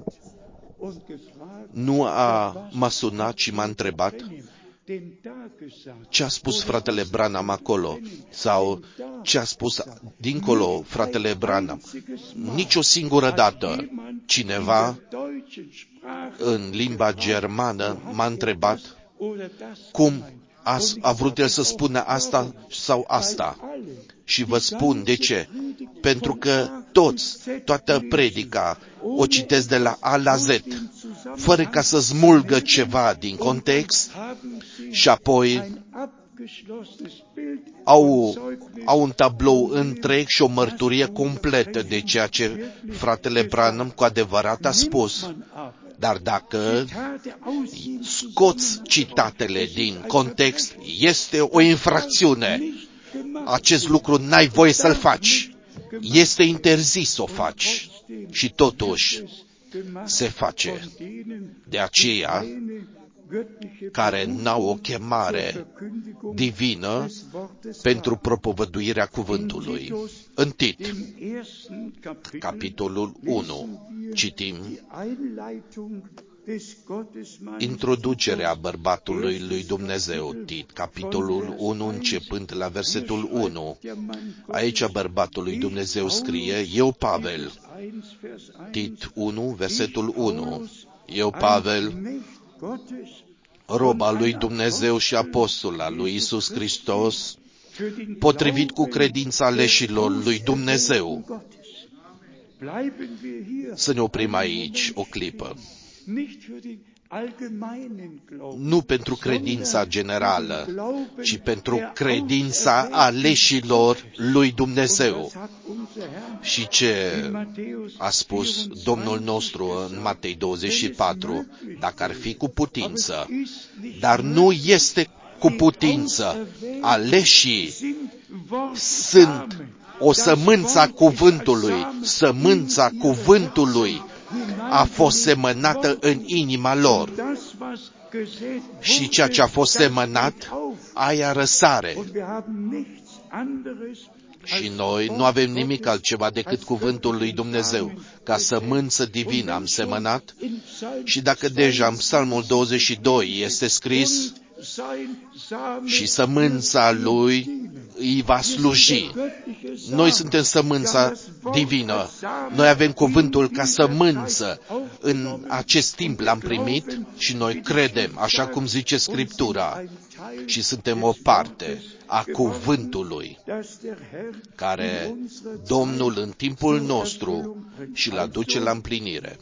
nu m-a sunat și m-a întrebat ce a spus fratele Branham acolo sau ce a spus dincolo fratele Branham. Nici o singură dată cineva în limba germană m-a întrebat cum a vrut el să spună asta sau asta. Și vă spun de ce. Pentru că toată predica o citesc de la A la Z, fără ca să smulgă ceva din context și apoi au un tablou întreg și o mărturie completă de ceea ce fratele Branham cu adevărat a spus. Dar dacă scoți citatele din context, este o infracțiune. Acest lucru n-ai voie să-l faci. Este interzis să o faci. Și totuși se face. De aceea, care n-au o chemare divină pentru propovăduirea cuvântului. În Tit, capitolul 1, citim introducerea bărbatului lui Dumnezeu, Tit, capitolul 1, începând la versetul 1. Aici bărbatul lui Dumnezeu scrie, eu Pavel, Tit 1, versetul 1, eu Pavel, rob al lui Dumnezeu și apostol al lui Iisus Hristos, potrivit cu credința aleșilor lui Dumnezeu. Să ne oprim aici o clipă. Nu pentru credința generală, ci pentru credința aleșilor lui Dumnezeu. Și ce a spus Domnul nostru în Matei 24, dacă ar fi cu putință, dar nu este cu putință, aleșii sunt o sămânță a cuvântului, sămânța cuvântului a fost semănată în inima lor. Și ceea ce a fost semănat, aia răsare. Și noi nu avem nimic altceva decât cuvântul lui Dumnezeu. Ca sămânță divină am semănat și dacă deja în Psalmul 22 este scris și sămânța lui îi va sluji. Noi suntem sămânța divină. Noi avem cuvântul ca sămânță. În acest timp l-am primit și noi credem, așa cum zice Scriptura. Și suntem o parte a cuvântului care Domnul în timpul nostru și-l aduce la împlinire.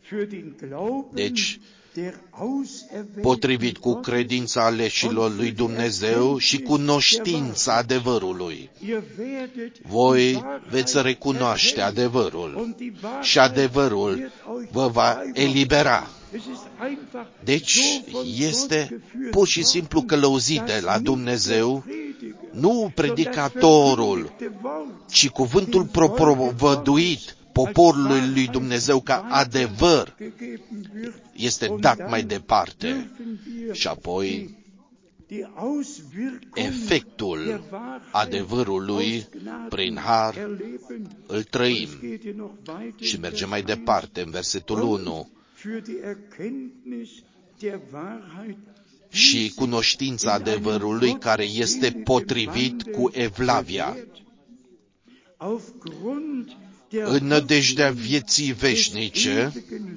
Deci, potrivit cu credința aleșilor lui Dumnezeu și cunoștința adevărului. Voi veți recunoaște adevărul și adevărul vă va elibera. Deci este pur și simplu călăuzit de la Dumnezeu, nu predicatorul, ci cuvântul propovăduit poporului lui Dumnezeu ca adevăr este dat mai departe. Și apoi efectul adevărului prin har îl trăim. Și mergem mai departe în versetul 1. Și cunoștința adevărului care este potrivit cu evlavia. în nădejdea vieții veșnice,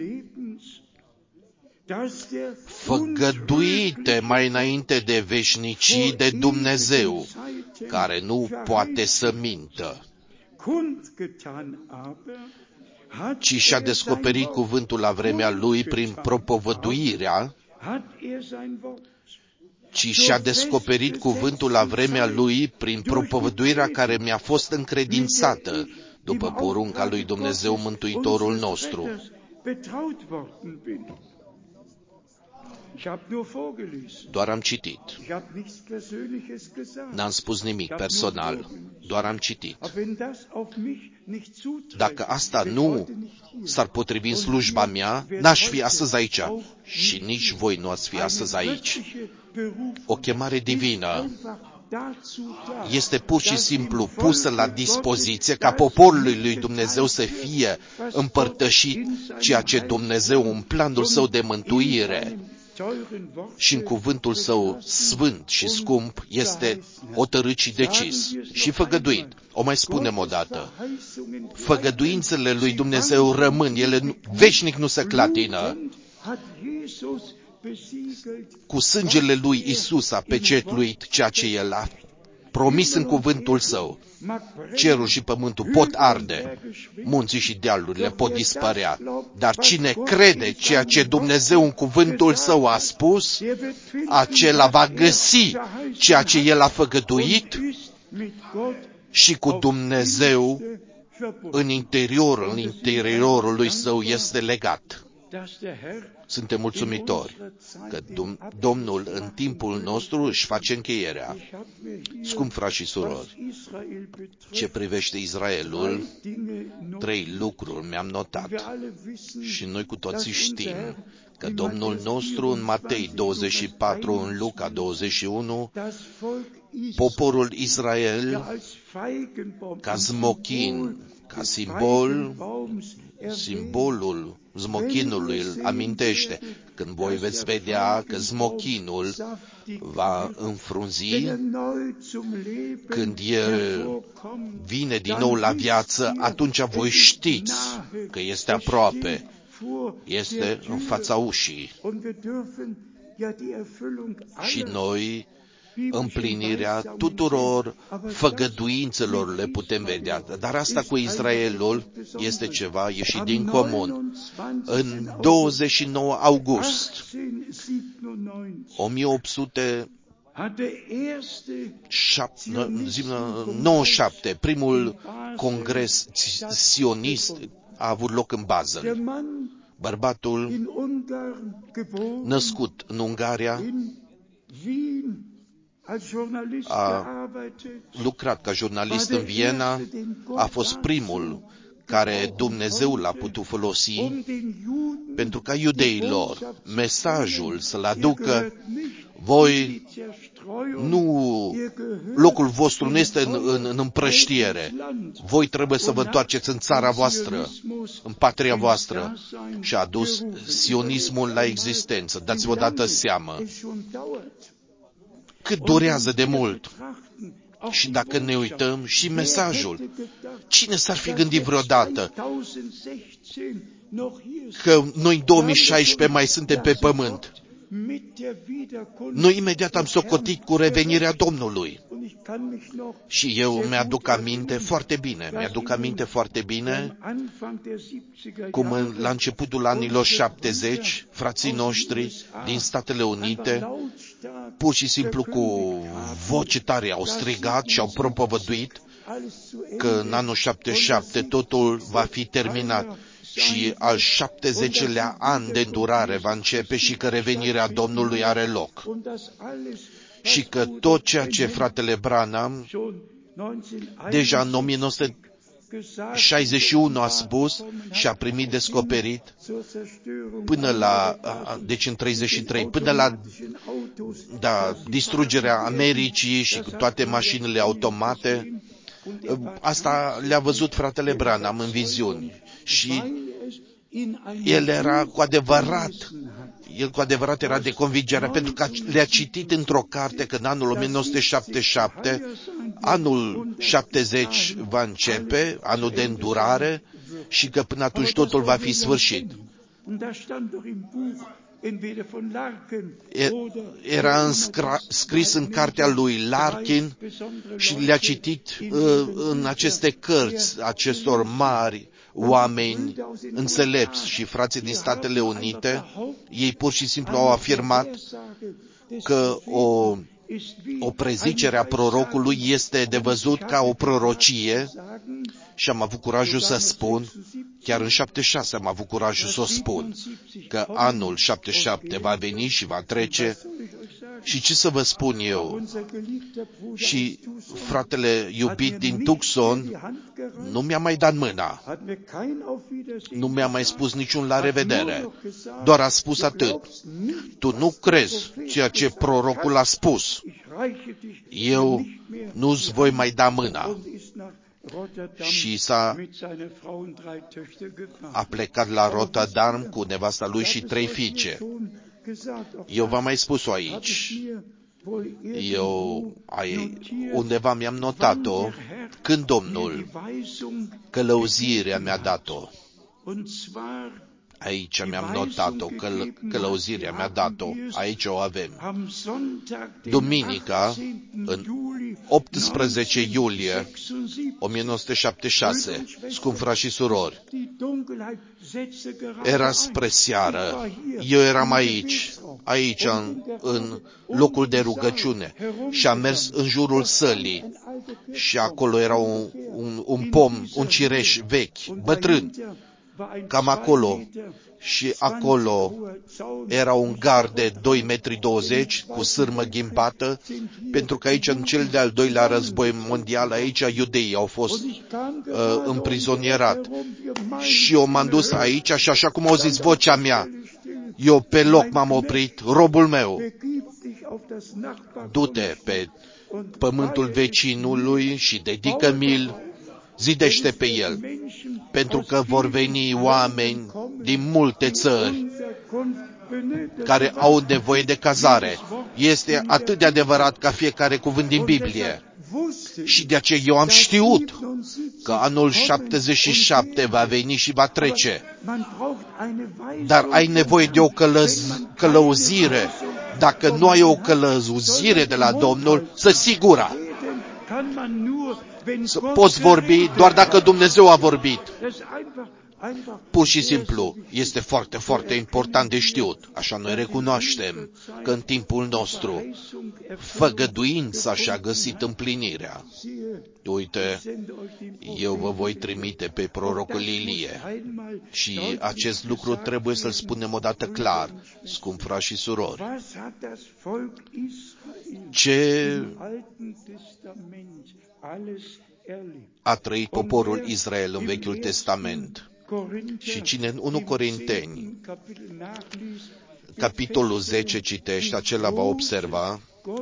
făgăduite mai înainte de veșnicii de Dumnezeu, care nu poate să mintă, ci și-a descoperit cuvântul la vremea lui prin propovăduirea, și-a descoperit cuvântul la vremea lui prin propovăduirea care mi-a fost încredințată, după porunca lui Dumnezeu Mântuitorul nostru. Doar am citit. N-am spus nimic personal, doar am citit. Dacă asta nu s-ar potrivi în slujba mea, n-aș fi astăzi aici și nici voi nu ați fi astăzi aici. O chemare divină este pur și simplu pusă la dispoziție ca poporul lui Dumnezeu să fie împărtășit ceea ce Dumnezeu în planul său de mântuire și în cuvântul său sfânt și scump este hotărât și decis și făgăduit. O mai spunem o dată. Făgăduințele lui Dumnezeu rămân, ele veșnic nu se clatină. Cu sângele lui Isus a pecetluit ceea ce El a promis în cuvântul său. Cerul și pământul pot arde, munții și dealurile pot dispărea, dar cine crede ceea ce Dumnezeu în cuvântul său a spus, acela va găsi ceea ce El a făgăduit și cu Dumnezeu în interiorul lui său este legat. Suntem mulțumitori că Domnul în timpul nostru își face încheierea. Scump frați și surori, ce privește Israelul, 3 lucruri mi-am notat și noi cu toții știm că Domnul nostru în Matei 24, în Luca 21, poporul Israel ca smochin, ca simbolul smochinului îl amintește. Când voi veți vedea că smochinul va înfrunzi, când el vine din nou la viață, atunci voi știți că este aproape, este în fața ușii. Și noi împlinirea tuturor făgăduințelor le putem vedea. Dar asta cu Israelul este ceva ieșit din comun. În 29 august 1897, primul congres sionist a avut loc în Basel. Bărbatul născut în Ungaria a lucrat ca jurnalist în Viena, a fost primul care Dumnezeu l-a putut folosi pentru ca iudeilor mesajul să-l aducă. Voi nu, locul vostru nu este în împrăștiere. Voi trebuie să vă întoarceți în țara voastră, în patria voastră. Și a adus sionismul la existență. Dați-vă odată seama cât durează de mult. Și dacă ne uităm și mesajul, cine s-ar fi gândit vreodată că noi în 2016 mai suntem pe pământ? Noi imediat am socotit cu revenirea Domnului. Și eu mi-aduc aminte foarte bine, cum la începutul anilor 70, frații noștri din Statele Unite, pur și simplu cu voce tare au strigat și au propovăduit că în anul 77 totul va fi terminat și al 70-lea an de îndurare va începe și că revenirea Domnului are loc. Și că tot ceea ce fratele Branham deja în 1961 a spus și a primit descoperit până la, deci în 33, până la distrugerea Americii și cu toate mașinile automate, asta le-a văzut fratele Branham în viziuni. Și el era cu adevărat, El cu adevărat era de convingere, pentru că le-a citit într-o carte că în anul 1977, anul 70 va începe, anul de îndurare, și că până atunci totul va fi sfârșit. Era scris în cartea lui Larkin și le-a citit în aceste cărți acestor mari oameni înțelepți și frații din Statele Unite. Ei pur și simplu au afirmat că o prezicere a prorocului este de văzut ca o prorocie și am avut curajul să spun, chiar în 76 am avut curajul să o spun, că anul 77 va veni și va trece. Și ce să vă spun eu? Și fratele iubit din Tucson nu mi-a mai dat mâna, nu mi-a mai spus niciun la revedere, doar a spus atât: tu nu crezi ceea ce prorocul a spus, eu nu-ți voi mai da mâna. Și a plecat la Rotterdam cu nevasta lui și 3 fiice. Eu v-am mai spus-o aici. Undeva mi-am notat-o, când Domnul călăuzirea mi-a dat-o. Aici mi-am notat-o, călăuzirea mi-a dat-o, aici o avem. Duminica, în 18 iulie 1976, scump frați și surori, era spre seară, eu eram aici în locul de rugăciune și am mers în jurul sălii și acolo era un pom, un cireș vechi, bătrân, cam acolo. Și acolo era un gard de 2,20 metri cu sârmă ghimpată, pentru că aici, în cel de-al doilea război mondial, aici iudeii au fost împrizonierat. Și eu m-am dus aici și așa cum au zis vocea mea, eu pe loc m-am oprit, robul meu, du-te pe pământul vecinului și dedică-mi-l, zidește pe el, pentru că vor veni oameni din multe țări care au nevoie de cazare. Este atât de adevărat ca fiecare cuvânt din Biblie. Și de aceea eu am știut că anul 77 va veni și va trece. Dar ai nevoie de o călăuzire. Dacă nu ai o călăuzire de la Domnul, să sigura. Să poți vorbi doar dacă Dumnezeu a vorbit. Pur și simplu, este foarte, foarte important de știut. Așa noi recunoaștem că în timpul nostru făgăduința și-a găsit împlinirea. Uite, eu vă voi trimite pe prorocul Ilie. Și acest lucru trebuie să-l spunem odată clar, scump frați și surori. Ce a trăit poporul Israel în Vechiul Testament? Și cine în 1 Corinteni, capitolul 10 citește, acela va observa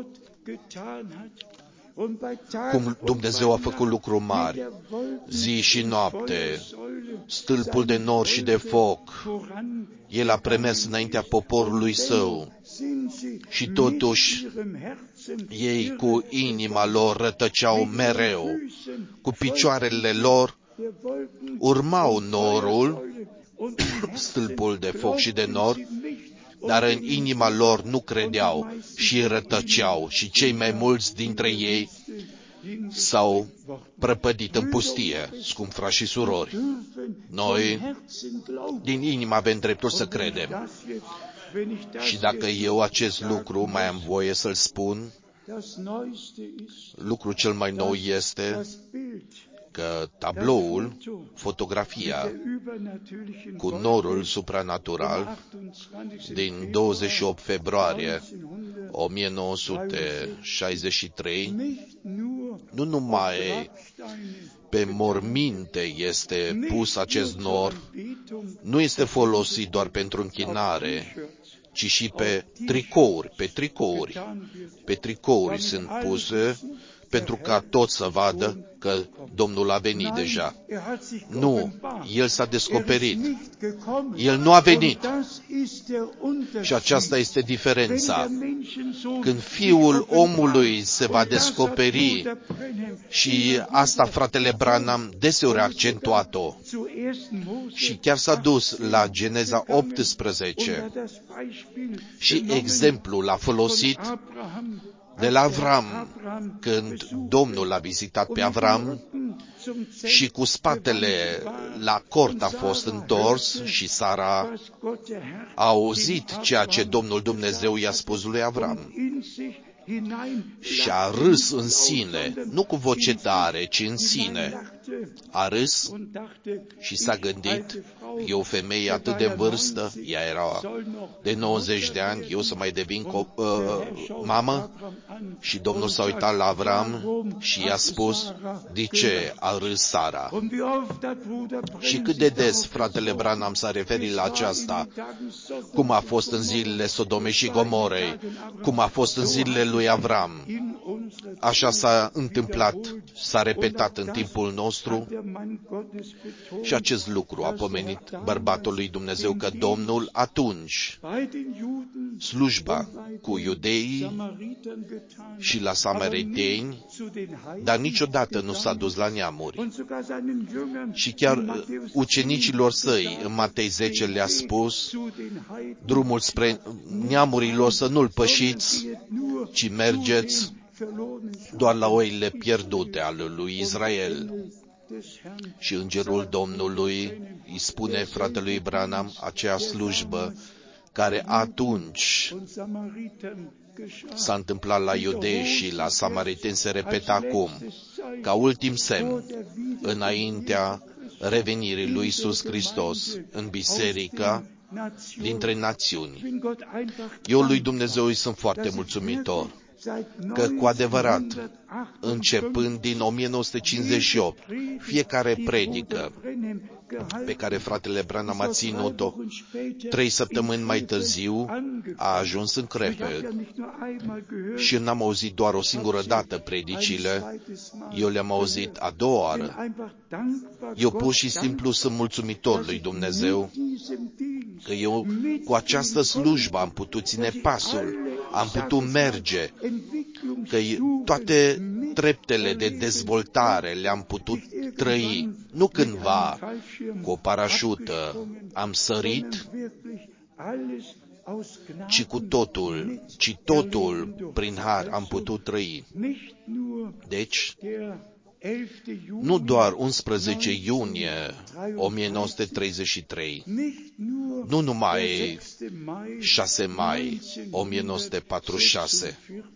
cum Dumnezeu a făcut lucruri mari, zi și noapte, stâlpul de nor și de foc. El a premers înaintea poporului său și totuși ei cu inima lor rătăceau mereu, cu picioarele lor urmau norul, stâlpul de foc și de nor, dar în inima lor nu credeau și rătăceau și cei mai mulți dintre ei s-au prăpădit în pustie, scump frați și surori. Noi din inimă avem dreptul să credem. Și dacă eu acest lucru mai am voie să-l spun, lucrul cel mai nou este că tabloul, fotografia cu norul supranatural din 28 februarie 1963 nu numai pe morminte este pus acest nor, nu este folosit doar pentru închinare, ci și pe tricouri. Pe tricouri sunt puse pentru ca toți să vadă că Domnul a venit deja. Nu, El s-a descoperit. El nu a venit. Și aceasta este diferența. Când Fiul omului se va descoperi, și asta fratele Branham deseori a accentuat-o, și chiar s-a dus la Geneza 18 și exemplul l-a folosit de la Avram, când Domnul l-a vizitat pe Avram și cu spatele la cort a fost întors și Sara a auzit ceea ce Domnul Dumnezeu i-a spus lui Avram. Și a râs în sine, nu cu voce tare, ci în sine. A râs și s-a gândit, e o femeie atât de în vârstă, ea era de 90 de ani, eu să mai devin mamă? Și Domnul s-a uitat la Avram și i-a spus, de ce a râs Sara? Și cât de des fratele Branham s-a referit la aceasta, cum a fost în zilele Sodomei și Gomorei, cum a fost în zilele lui Avram. Așa s-a întâmplat, s-a repetat în timpul nostru și acest lucru a pomenit bărbatul lui Dumnezeu că Domnul atunci slujba cu iudeii și la samariteni, dar niciodată nu s-a dus la neamuri. Și chiar ucenicilor săi, în Matei 10 le-a spus, drumul spre neamurilor să nu-l pășiți, ci mergeți doar la oile pierdute ale lui Israel. Și îngerul Domnului îi spune fratelui Branham aceea slujbă care atunci s-a întâmplat la iudei și la samariteni se repetă acum, ca ultim semn, înaintea revenirii lui Iisus Hristos în biserica dintre națiuni. Eu lui Dumnezeu îi sunt foarte mulțumitor că cu adevărat, începând din 1958, fiecare predică pe care fratele Branham a ținut-o 3 săptămâni mai târziu, a ajuns în Krefeld. Și n-am auzit doar o singură dată predicile, eu le-am auzit a doua oară. Eu pur și simplu sunt mulțumitor lui Dumnezeu că eu cu această slujbă am putut ține pasul, am putut merge, că toate treptele de dezvoltare le-am putut trăi, nu cândva cu o parașută am sărit, ci totul prin har am putut trăi. Deci, nu doar 11 iunie 1933, nu numai 6 mai 1946,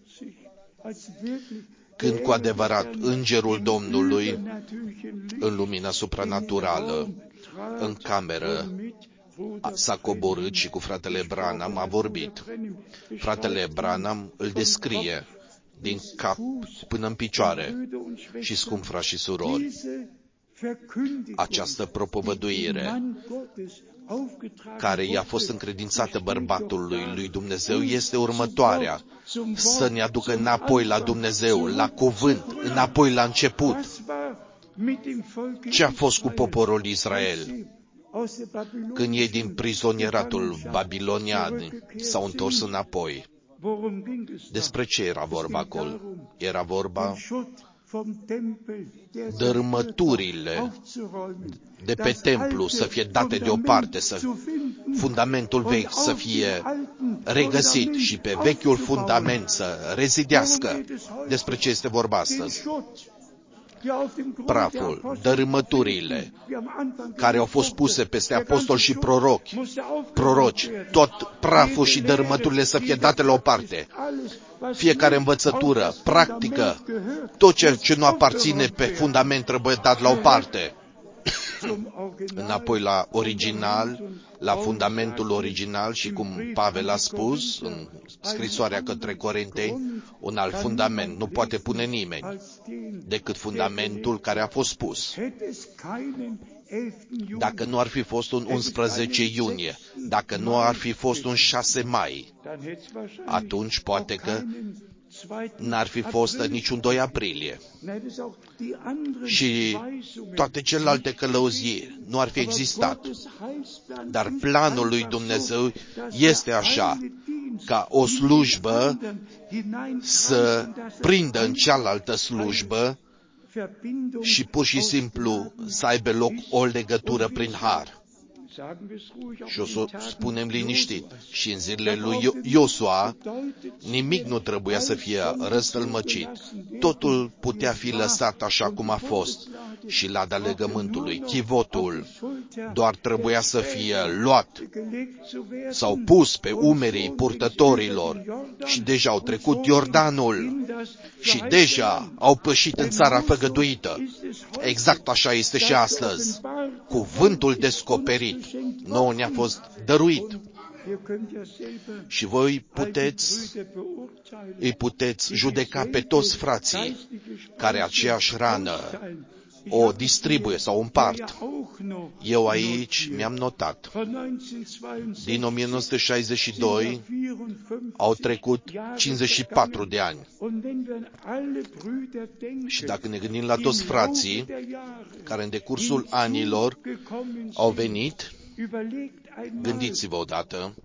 când cu adevărat îngerul Domnului, în lumina supranaturală, în cameră, s-a coborât și cu fratele Branham a vorbit. Fratele Branham îl descrie din cap până în picioare. Și scump frați și surori, această propovăduire care i-a fost încredințată bărbatului lui Dumnezeu este următoarea: să ne aducă înapoi la Dumnezeu, la cuvânt, înapoi la început. Ce a fost cu poporul Israel când ei din prizonieratul babilonian s-au întors înapoi? Despre ce era vorba acolo? Era vorba dărâmăturile de pe templu să fie date deoparte, fundamentul vechi să fie regăsit și pe vechiul fundament să rezidească. Despre ce este vorba astăzi? Praful, dărâmăturile care au fost puse peste apostoli și proroci, tot praful și dărâmăturile să fie date la o parte. Fiecare învățătură, practică, tot ce nu aparține pe fundament trebuie dat la o parte. Înapoi la original, la fundamentul original și cum Pavel a spus în scrisoarea către Corinteni, un alt fundament nu poate pune nimeni decât fundamentul care a fost pus. Dacă nu ar fi fost un 11 iunie, dacă nu ar fi fost un 6 mai, atunci poate că n-ar fi fost niciun 2 aprilie. Și toate celelalte călăuziri nu ar fi existat. Dar planul lui Dumnezeu este așa, ca o slujbă să prindă în cealaltă slujbă și pur și simplu să aibă loc o legătură prin har. Și o să spunem liniștit. Și în zilele lui Iosua, nimic nu trebuia să fie răstălmăcit. Totul putea fi lăsat așa cum a fost. Și lada legământului, chivotul, doar trebuia să fie luat sau pus pe umerii purtătorilor. Și deja au trecut Iordanul și deja au pășit în țara făgăduită. Exact așa este și astăzi. Cuvântul descoperit nouă ne-a fost dăruit. Și voi îi puteți judeca pe toți frații care aceeași rană o distribuie sau o împart. Eu aici mi-am notat. Din 1962 au trecut 54 de ani. Și dacă ne gândim la toți frații care în decursul anilor au venit, gândiți-vă odată,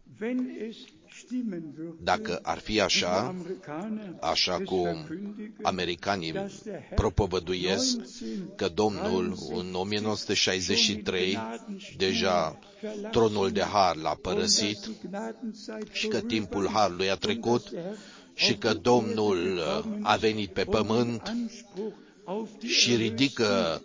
dacă ar fi așa cum americanii propovăduiesc că Domnul în 1963 deja tronul de har l-a părăsit și că timpul harului a trecut și că Domnul a venit pe pământ și ridică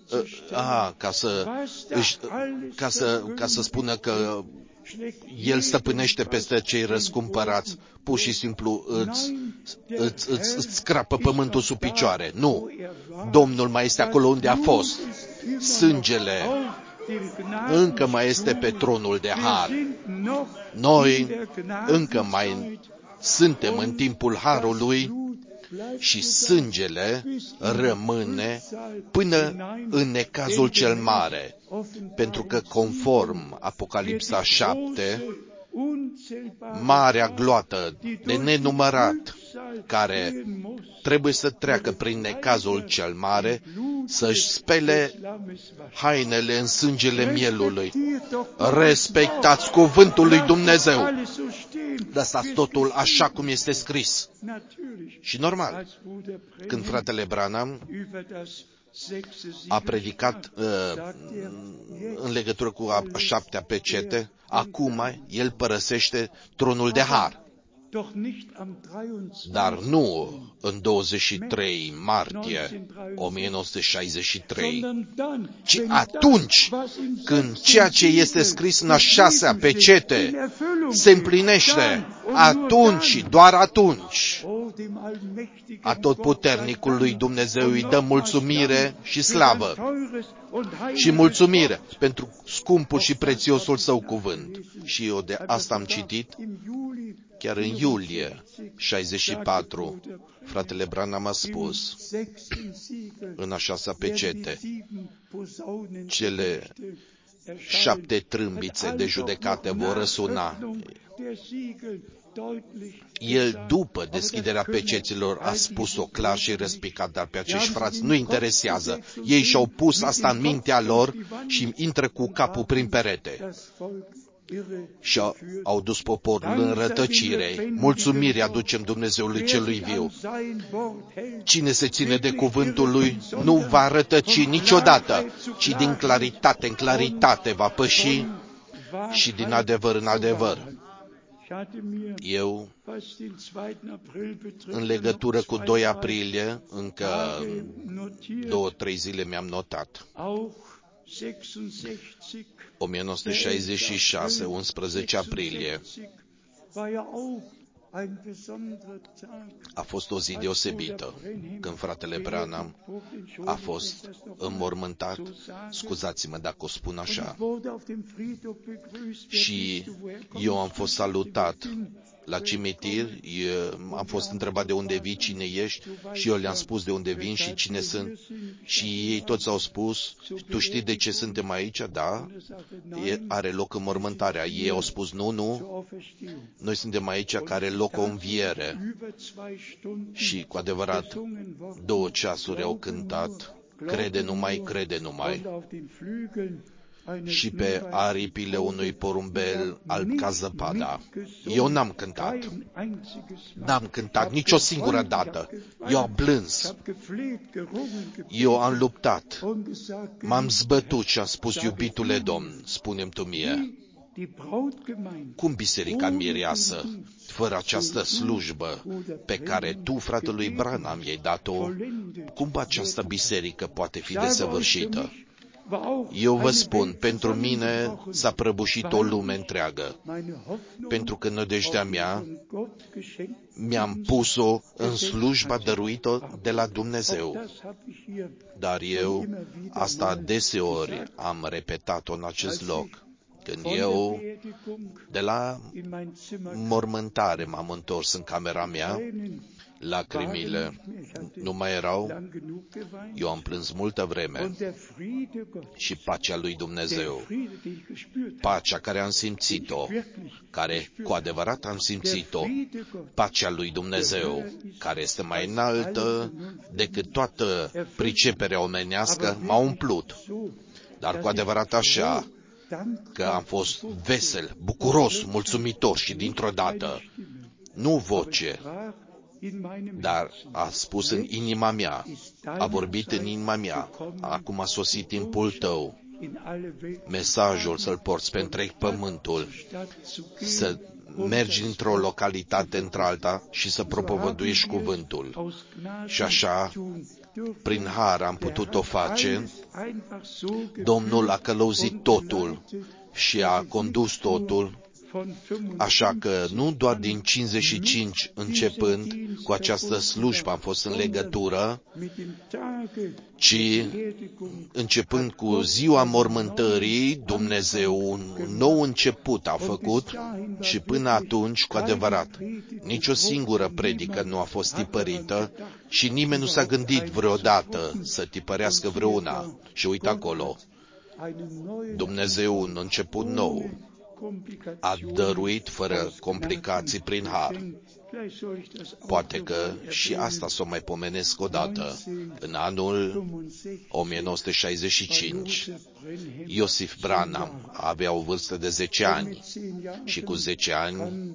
ca să spună că El stăpânește peste cei răscumpărați, pur și simplu îți scrapă pământul sub picioare. Nu! Domnul mai este acolo unde a fost. Sângele încă mai este pe tronul de har. Noi încă mai suntem în timpul harului și sângele rămâne până în necazul cel mare, pentru că conform Apocalipsa 7, marea gloată de nenumărat care trebuie să treacă prin necazul cel mare, să-și spele hainele în sângele mielului. Respectați cuvântul lui Dumnezeu. Lăsați totul așa cum este scris. Și normal, când fratele Branham a predicat în legătură cu a 7-a pecete, acum el părăsește tronul de har. Dar nu în 23 martie 1963, ci atunci când ceea ce este scris în a 6-a pecete se împlinește, atunci și doar atunci, Atotputernicului Dumnezeu îi dă mulțumire și slavă și mulțumire pentru scumpul și prețiosul Său cuvânt. Și eu de asta am citit chiar în iulie 64. Fratele Branham a spus în a 6-a pecete, cele 7 trâmbițe de judecată vor răsuna. El, după deschiderea peceților, a spus-o clar și răspicat, dar pe acești frați nu interesează. Ei și-au pus asta în mintea lor și intră cu capul prin perete. Și au dus poporul în rătăcire. Mulțumire aducem Dumnezeului celui viu. Cine se ține de cuvântul lui nu va rătăci niciodată, ci din claritate în claritate va păși și din adevăr în adevăr. Eu, în legătură cu 2 aprilie, încă 2-3 zile mi-am notat. 1966, 11 aprilie, a fost o zi deosebită, când fratele Branham a fost înmormântat, scuzați-mă dacă o spun așa, și eu am fost salutat la cimitir, am fost întrebat de unde vii, cine ești, și eu le-am spus de unde vin și cine sunt. Și ei toți au spus, tu știi de ce suntem aici? Da, are loc înmormântarea. Ei au spus, nu, noi suntem aici, care are loc o înviere. Și cu adevărat, 2 ceasuri au cântat, crede numai, crede numai. Și pe aripile unui porumbel alb ca zăpada. Eu n-am cântat nicio singură dată. Eu am plâns. Eu am luptat. M-am zbătut și am spus, iubitule Domn, spune-mi tu mie, cum biserica mireasă, fără această slujbă pe care tu, fratelui Branham, i-ai dat-o, cum această biserică poate fi desăvârșită? Eu vă spun, pentru mine s-a prăbușit o lume întreagă, pentru că nădejdea mea mi-am pus-o în slujba dăruită de la Dumnezeu. Dar eu asta adeseori am repetat-o în acest loc. Când eu de la mormântare m-am întors în camera mea, lacrimile nu mai erau, eu am plâns multă vreme și pacea lui Dumnezeu, pacea care am simțit-o, care cu adevărat am simțit-o, pacea lui Dumnezeu, care este mai înaltă decât toată priceperea omenească, m-a umplut. Dar cu adevărat așa, că am fost vesel, bucuros, mulțumitor și dintr-o dată, nu voce, dar a spus în inima mea, a vorbit în inima mea, acum a sosit timpul tău, mesajul să-l porți pe întreg pământul, să mergi într-o localitate într-alta și să propovăduiești cuvântul. Și așa, prin har am putut o face, Domnul a călăuzit totul și a condus totul. Așa că nu doar din 55 începând cu această slujbă am fost în legătură, ci începând cu ziua mormântării, Dumnezeu un nou început a făcut și până atunci, cu adevărat, nicio singură predică nu a fost tipărită și nimeni nu s-a gândit vreodată să tipărească vreuna. Și uite acolo, Dumnezeu un început nou a dăruit fără complicații prin har. Poate că și asta s-o mai pomenesc odată. În anul 1965, Iosif Branham avea o vârstă de 10 ani și cu 10 ani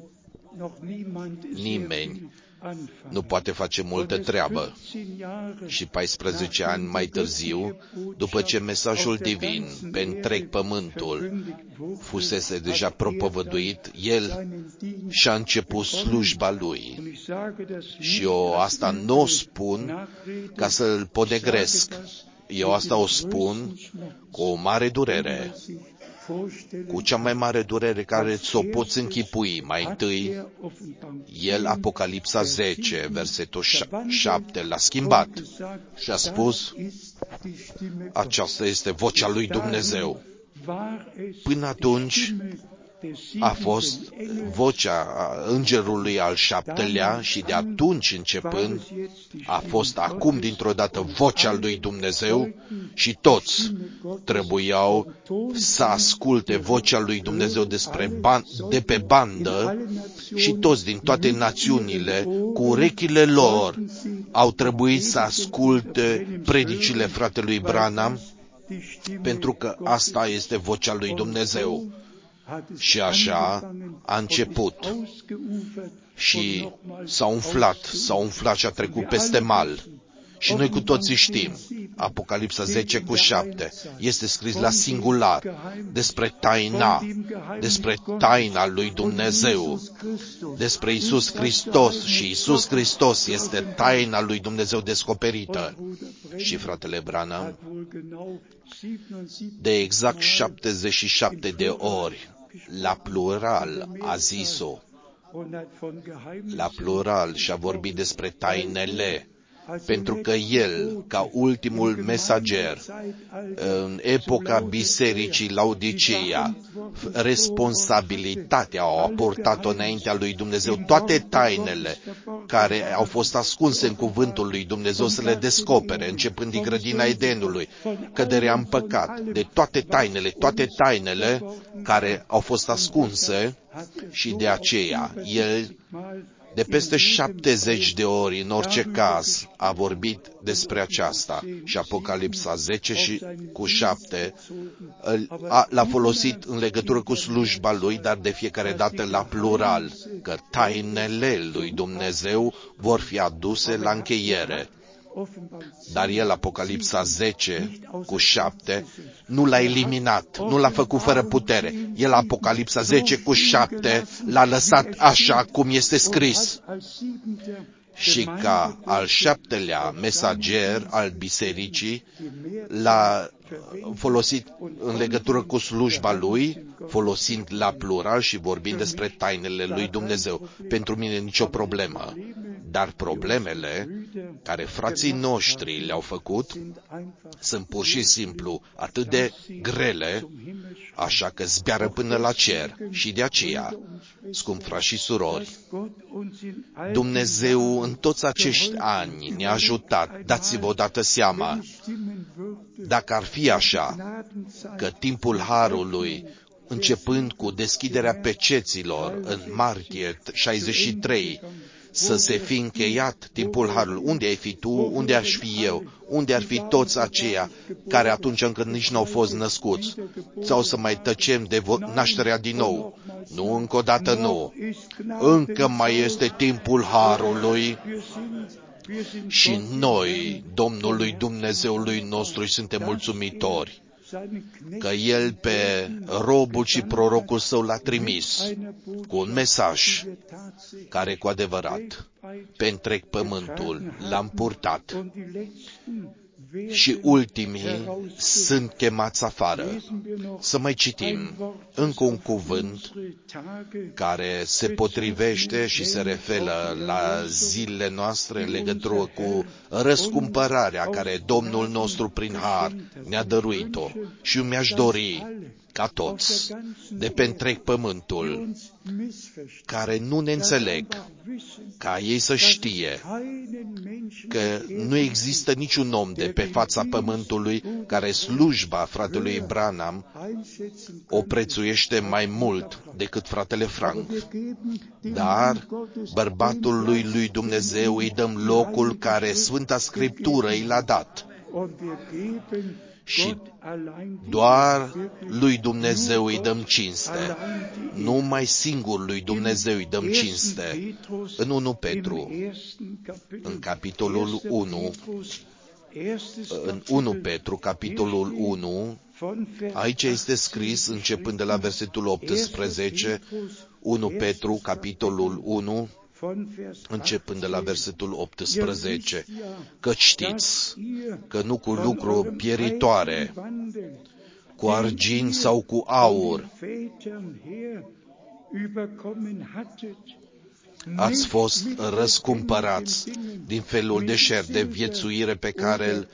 nimeni nu poate face multă treabă. Și 14 ani mai târziu, după ce mesajul divin pe întreg pământul fusese deja propovăduit, el și-a început slujba lui. Și eu asta nu o spun ca să-l podegresc. Eu asta o spun cu o mare durere, cu cea mai mare durere care ți-o poți închipui. Mai întâi, el, Apocalipsa 10, versetul 7, l-a schimbat și a spus, aceasta este vocea lui Dumnezeu. Până atunci a fost vocea îngerului al 7-lea și de atunci începând a fost acum dintr-o dată vocea lui Dumnezeu și toți trebuiau să asculte vocea lui Dumnezeu de pe bandă și toți din toate națiunile cu urechile lor au trebuit să asculte predicile fratelui Branham, pentru că asta este vocea lui Dumnezeu. Și așa a început și s-a umflat și a trecut peste mal. Și noi cu toții știm, Apocalipsa 10 cu 7, este scris la singular despre taina lui Dumnezeu, despre Iisus Hristos, și Iisus Hristos este taina lui Dumnezeu descoperită. Și fratele Branham, de exact 77 de ori, la plural a zis-o, la plural, și a vorbit despre tainele pentru că El, ca ultimul mesager, în epoca bisericii Laodicea, responsabilitatea au aportat-o înaintea lui Dumnezeu, toate tainele care au fost ascunse în cuvântul lui Dumnezeu să le descopere, începând din grădina Edenului, căderea în păcat, de toate tainele care au fost ascunse, și de aceea El, de peste 70 de ori, în orice caz, a vorbit despre aceasta. Și Apocalipsa 10 și cu 7 l-a folosit în legătură cu slujba lui, dar de fiecare dată la plural, că tainele lui Dumnezeu vor fi aduse la încheiere. Dar el, Apocalipsa 10 cu 7, nu l-a eliminat, nu l-a făcut fără putere. El, Apocalipsa 10 cu 7, l-a lăsat așa cum este scris. Și ca al 7-lea mesager al bisericii, l-a folosit în legătură cu slujba lui, folosind la plural și vorbind despre tainele lui Dumnezeu. Pentru mine nicio problemă. Dar problemele care frații noștri le-au făcut sunt pur și simplu atât de grele, așa că zbiară până la cer. Și de aceea, scumpi frați și surori, Dumnezeu în toți acești ani ne-a ajutat. Dați-vă odată seama, dacă ar fi așa, că timpul harului, începând cu deschiderea peceților în martie 63, să se fi încheiat timpul harului, unde ai fi tu, unde aș fi eu, unde ar fi toți aceia care atunci încă nici n-au fost născuți, sau să mai tăcem de nașterea din nou? Nu, încă o dată nu. Încă mai este timpul harului și noi, Domnului Dumnezeului nostru, suntem mulțumitori că El pe robul și prorocul Său l-a trimis cu un mesaj care cu adevărat pe întreg pământul l-am purtat. Și ultimii sunt chemați afară. Să mai citim încă un cuvânt care se potrivește și se referă la zilele noastre în legătură cu răscumpărarea care Domnul nostru prin har ne-a dăruit-o. Și eu mi-aș dori ca toți de pe întreg pământul care nu ne înțeleg, ca ei să știe că nu există niciun om de pe fața pământului care slujba fratelui Branham o prețuiește mai mult decât fratele Frank. Dar bărbatul lui Dumnezeu îi dăm locul care Sfânta Scriptură i l-a dat. Și doar lui Dumnezeu îi dăm cinste. Numai singur lui Dumnezeu îi dăm cinste. În 1 Petru, în capitolul 1, în 1 Petru, capitolul 1, aici este scris, începând de la versetul 18, 1 Petru, capitolul 1, începând de la versetul 18, că știți că nu cu lucru pieritoare, cu argint sau cu aur, ați fost răscumpărați din felul de șer de viețuire pe care îl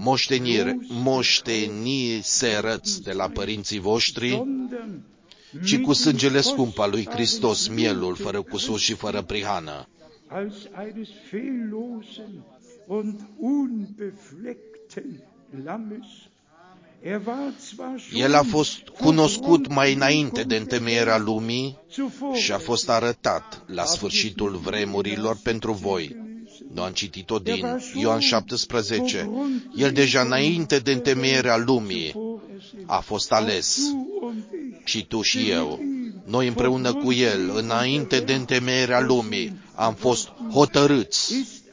moșteniserăți de la părinții voștri, ci cu sângele scump al lui Hristos, mielul fără cusur și fără prihană. El a fost cunoscut mai înainte de întemeierea lumii și a fost arătat la sfârșitul vremurilor pentru voi. Noi am citit-o din Ioan 17. El deja înainte de întemeierea lumii a fost ales. Și tu și eu, noi împreună cu El, înainte de întemeierea lumii, am fost hotărâți,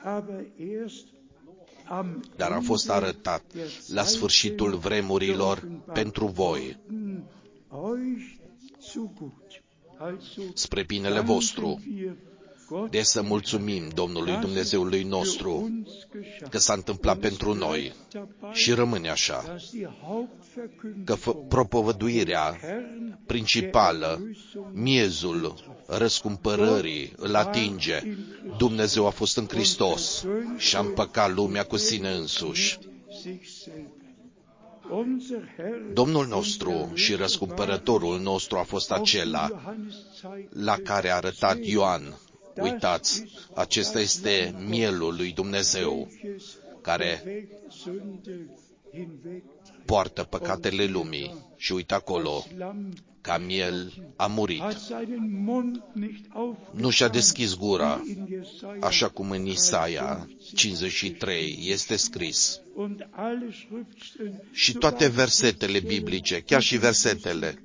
dar a fost arătat la sfârșitul vremurilor pentru voi, spre binele vostru. De să mulțumim Domnului Dumnezeului nostru că s-a întâmplat pentru noi și rămâne așa, că propovăduirea principală, miezul răscumpărării îl atinge. Dumnezeu a fost în Hristos și a împăcat lumea cu sine însuși. Domnul nostru și răscumpărătorul nostru a fost acela la care a arătat Ioan. Uitați, acesta este mielul lui Dumnezeu care poartă păcatele lumii. Și uite acolo, ca miel a murit. Nu și-a deschis gura, așa cum în Isaia 53 este scris. Și toate versetele biblice, chiar și versetele,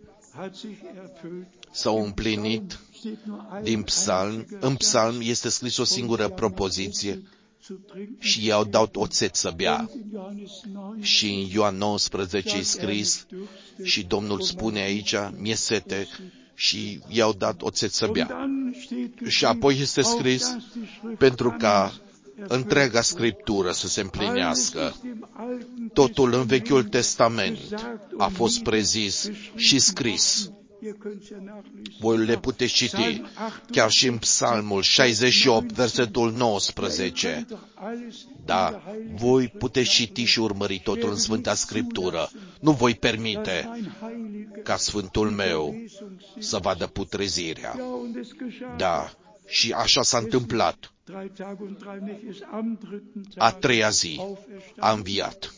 s-au împlinit din psalm. În psalm este scris o singură propoziție: și i-au dat oțet să bea. Și în Ioan 19 e scris, și Domnul spune aici, mi-e sete, și i-au dat oțet să bea. Și apoi este scris, pentru ca întreaga Scriptură să se împlinească. Totul în Vechiul Testament a fost prezis și scris. Voi le puteți citi, chiar și în Psalmul 68, versetul 19. Da, voi puteți citi și urmări totul în Sfânta Scriptură. Nu voi permite ca Sfântul meu să vadă putrezirea. Da, și așa s-a întâmplat. A treia zi a înviat.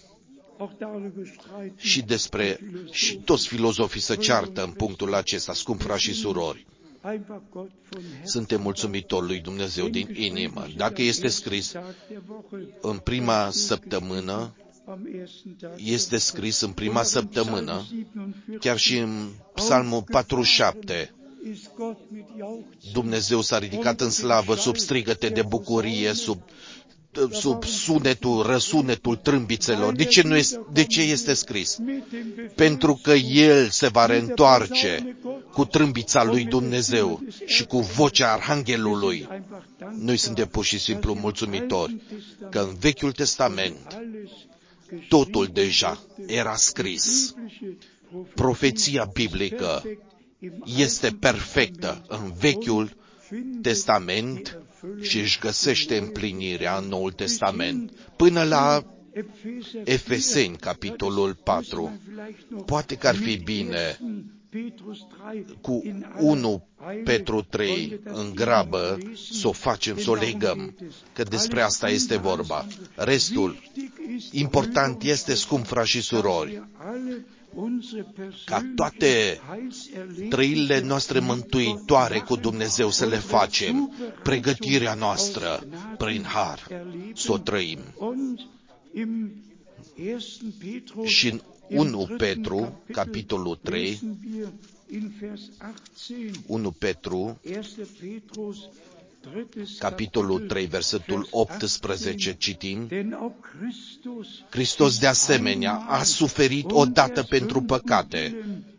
Și toți filozofii se ceartă în punctul acesta, scumpi frați și surori. Suntem mulțumitori lui Dumnezeu din inimă. Dacă este scris în prima săptămână, este scris în prima săptămână, chiar și în Psalmul 47, Dumnezeu s-a ridicat în slavă sub strigăte de bucurie, sub răsunetul trâmbițelor. De ce este scris? Pentru că El se va reîntoarce cu trâmbița lui Dumnezeu și cu vocea Arhanghelului. Noi suntem pur și simplu mulțumitori că în Vechiul Testament totul deja era scris. Profeția biblică este perfectă în Vechiul Testament și își găsește împlinirea în Noul Testament. Până la Efeseni, capitolul 4. Poate că ar fi bine cu 1 Petru 3 în grabă să o facem, să o legăm, că despre asta este vorba. Restul, important este, scumpi frați și surori, ca toate trăirile noastre mântuitoare cu Dumnezeu să le facem, pregătirea noastră prin har, să o trăim. Și în 1 Petru, capitolul 3, 1 Petru, capitolul 3, versetul 18, citim: Hristos de asemenea a suferit odată pentru păcate,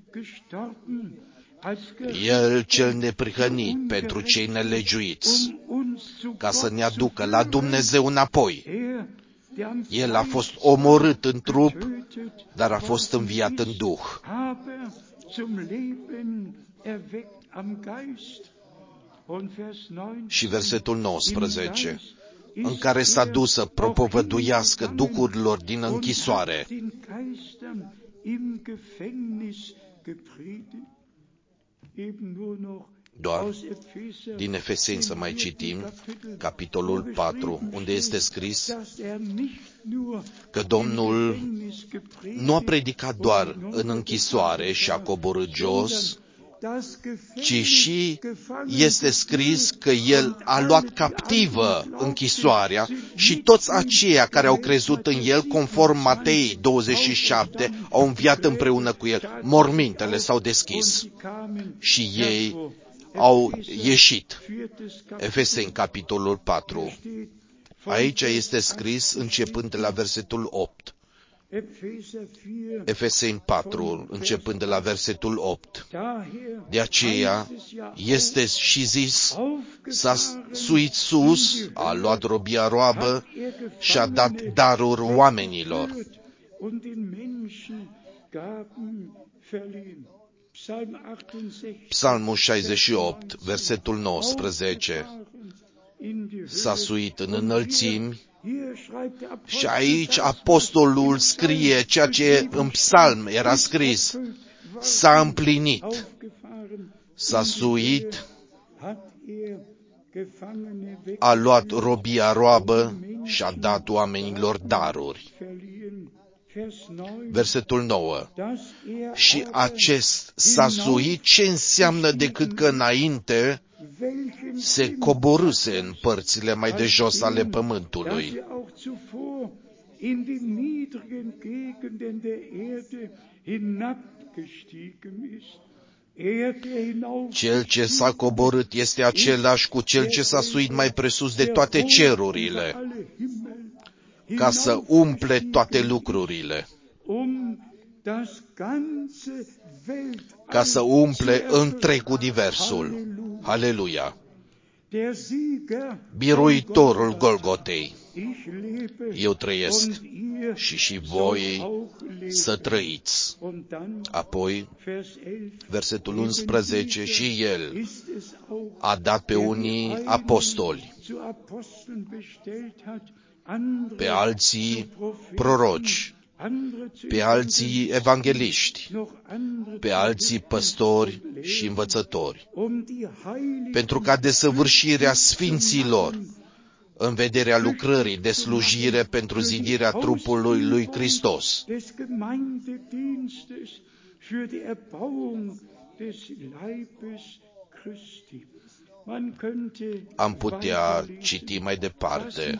El cel neprihănit pentru cei nelegiuiți, ca să ne aducă la Dumnezeu înapoi. El a fost omorât în trup, dar a fost înviat în duh. Și versetul 19, în care s-a dus să propovăduiască duhurilor din închisoare. Doar din Efeseni să mai citim, capitolul 4, unde este scris că Domnul nu a predicat doar în închisoare și a coborât jos, ci și este scris că El a luat captivă închisoarea și toți aceia care au crezut în El, conform Matei 27, au înviat împreună cu El. Mormintele s-au deschis și ei au ieșit. Efeseni, capitolul 4. Aici este scris începând de la versetul 8. Efeseni 4, începând de la versetul 8. De aceea este și zis, s-a suit sus, a luat robia roabă și a dat daruri oamenilor. Psalmul 68, versetul 19, s-a suit în înălțimi și aici apostolul scrie ceea ce în psalm era scris. S-a împlinit. S-a suit, a luat robia roabă și a dat oamenilor daruri. Versetul 9. Și acest s-a suit, ce înseamnă decât că înainte se coborâse în părțile mai de jos ale pământului. Cel ce s-a coborât este același cu cel ce s-a suit mai presus de toate cerurile, ca să umple toate lucrurile, ca să umple întreg universul. Haleluia! Biruitorul Golgotei. Eu trăiesc și voi să trăiți. Apoi, versetul 11, și El a dat pe unii apostoli, pe alții proroci, pe alții evangeliști, pe alții păstori și învățători, pentru ca desăvârșirea sfinților, în vederea lucrării de slujire pentru zidirea trupului lui Hristos. Am putea citi mai departe,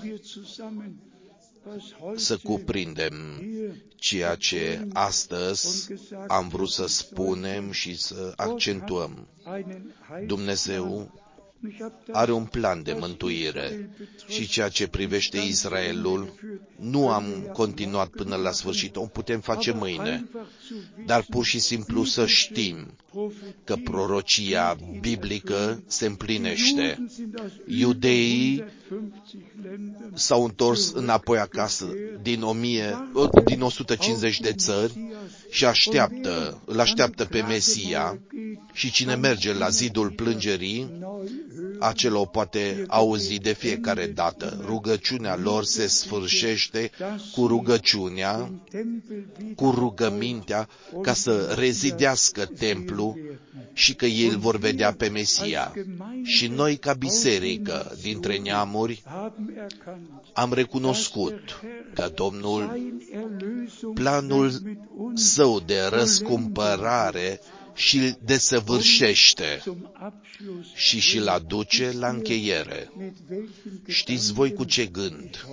să cuprindem ceea ce astăzi am vrut să spunem și să accentuăm. Dumnezeu are un plan de mântuire și ceea ce privește Israelul nu am continuat până la sfârșit, o putem face mâine, dar pur și simplu să știm că prorocia biblică se împlinește. Iudeii s-au întors înapoi acasă din 150 de țări și îl așteaptă pe Mesia, și cine merge la zidul plângerii, acela o poate auzi de fiecare dată. Rugăciunea lor se sfârșește cu rugăciunea, cu rugămintea, ca să rezidească templul și că ei îl vor vedea pe Mesia. Și noi, ca biserică dintre neamuri, am recunoscut că Domnul, planul său de răscumpărare, și-l desăvârșește și și-l aduce la încheiere. Știți voi cu ce gând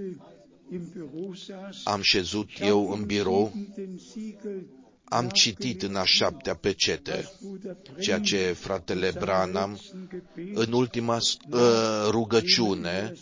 am șezut eu în birou? Am citit în a 7-a pecete ceea ce fratele Branham în ultima rugăciune,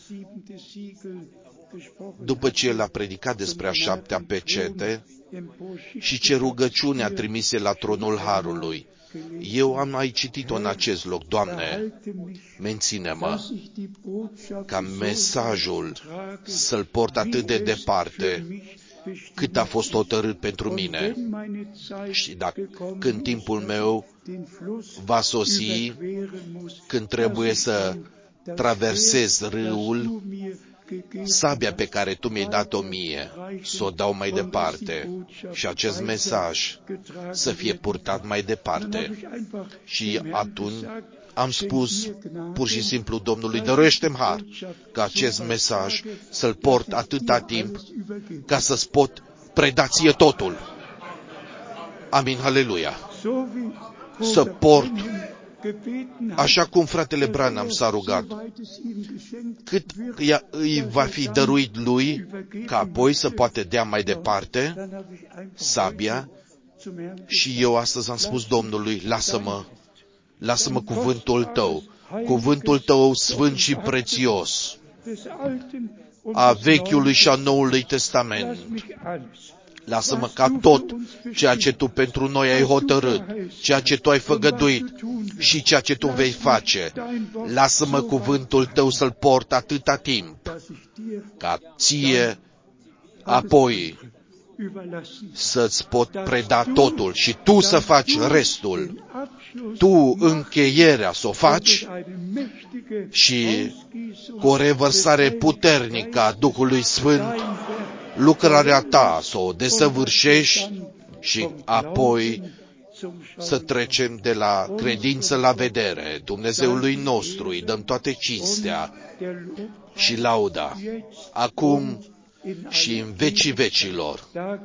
după ce el a predicat despre a 7-a pecete și ce rugăciune a trimise la tronul Harului. Eu am mai citit-o în acest loc. Doamne, menține-mă ca mesajul să-l port atât de departe cât a fost hotărât pentru mine. Și când timpul meu va sosi, când trebuie să traversez râul, sabia pe care Tu mi-ai dat-o mie, să o dau mai departe și acest mesaj să fie purtat mai departe. Și atunci am spus pur și simplu Domnului, dăruiește-mi har ca acest mesaj să-l port atâta timp ca să-ți pot preda ție totul. Amin, haleluia. Să port, așa cum fratele Branham s-a rugat, cât îi va fi dăruit lui, ca apoi să poate dea mai departe sabia. Și eu astăzi am spus Domnului, lasă-mă cuvântul Tău sfânt și prețios, a Vechiului și a Noului Testament. Lasă-mă ca tot ceea ce Tu pentru noi ai hotărât, ceea ce Tu ai făgăduit și ceea ce Tu vei face. Lasă-mă cuvântul Tău să-l port atâta timp, ca Ție apoi să-ți pot preda totul și tu să faci restul. Tu încheierea să o faci și cu o revărsare puternică a Duhului Sfânt, lucrarea ta să o desăvârșești și apoi să trecem de la credință la vedere. Dumnezeului nostru îi dăm toate cinstea și lauda, acum și în vecii vecilor.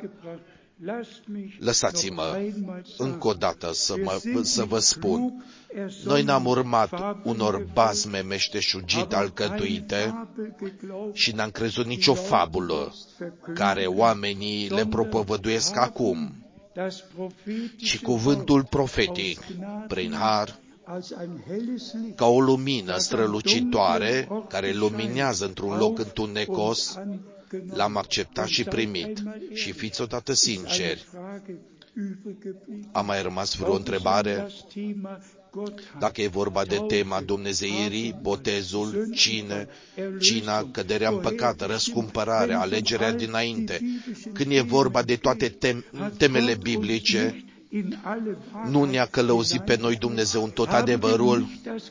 Lăsați-mă încă o dată să vă spun, noi n-am urmat unor bazme meșteșugite alcătuite și n-am crezut nicio fabulă care oamenii le propovăduiesc acum, ci cuvântul profetic, prin har, ca o lumină strălucitoare care luminează într-un loc întunecos, l-am acceptat și primit. Și fiți odată sinceri, a mai rămas vreo întrebare? Dacă e vorba de tema dumnezeirii, botezul, cina, căderea în păcat, răscumpărarea, alegerea dinainte, când e vorba de toate temele biblice, nu ne-a călăuzit pe noi Dumnezeu în tot adevărul?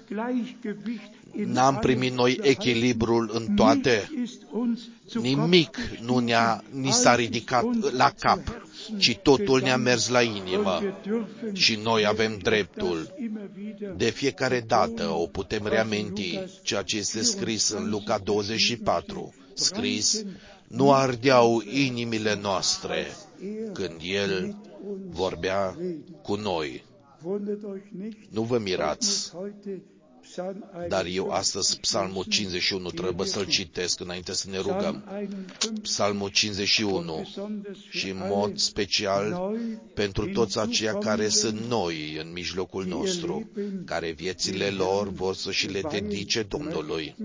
N-am primit noi echilibrul în toate? Nimic nu ni s-a ridicat la cap, ci totul ne-a mers la inimă. Și noi avem dreptul. De fiecare dată o putem reaminti ceea ce este scris în Luca 24. Scris, nu ardeau inimile noastre când El vorbea cu noi. Nu vă mirați, dar eu astăzi Psalmul 51 trebuie să-l citesc înainte să ne rugăm. Psalmul 51 și în mod special pentru toți aceia care sunt noi în mijlocul nostru, care viețile lor vor să și le dedice Domnului,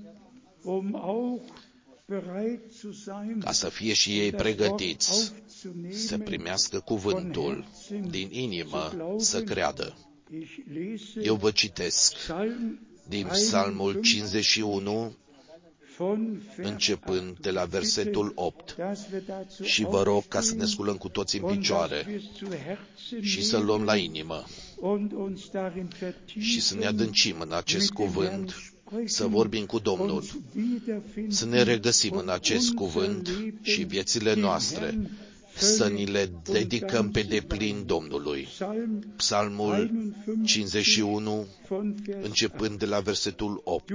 ca să fie și ei pregătiți să primească cuvântul din inimă, să creadă. Eu vă citesc din Psalmul 51, începând de la versetul 8. Și vă rog ca să ne sculăm cu toți în picioare și să luăm la inimă și să ne adâncim în acest cuvânt, să vorbim cu Domnul, să ne regăsim în acest cuvânt și viețile noastre să ni le dedicăm pe deplin Domnului. Psalmul 51, începând de la versetul 8.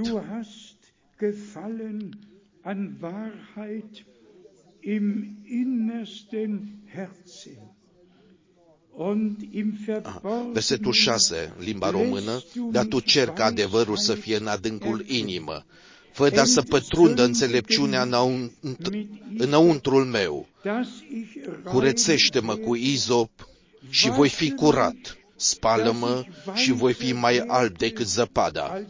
Versetul 6, limba română, dar tu cer ca adevărul să fie în adâncul inimă. Fă, dar să pătrundă înțelepciunea înăuntrul meu. Curățește-mă cu izop și voi fi curat. Spală-mă și voi fi mai alb decât zăpada.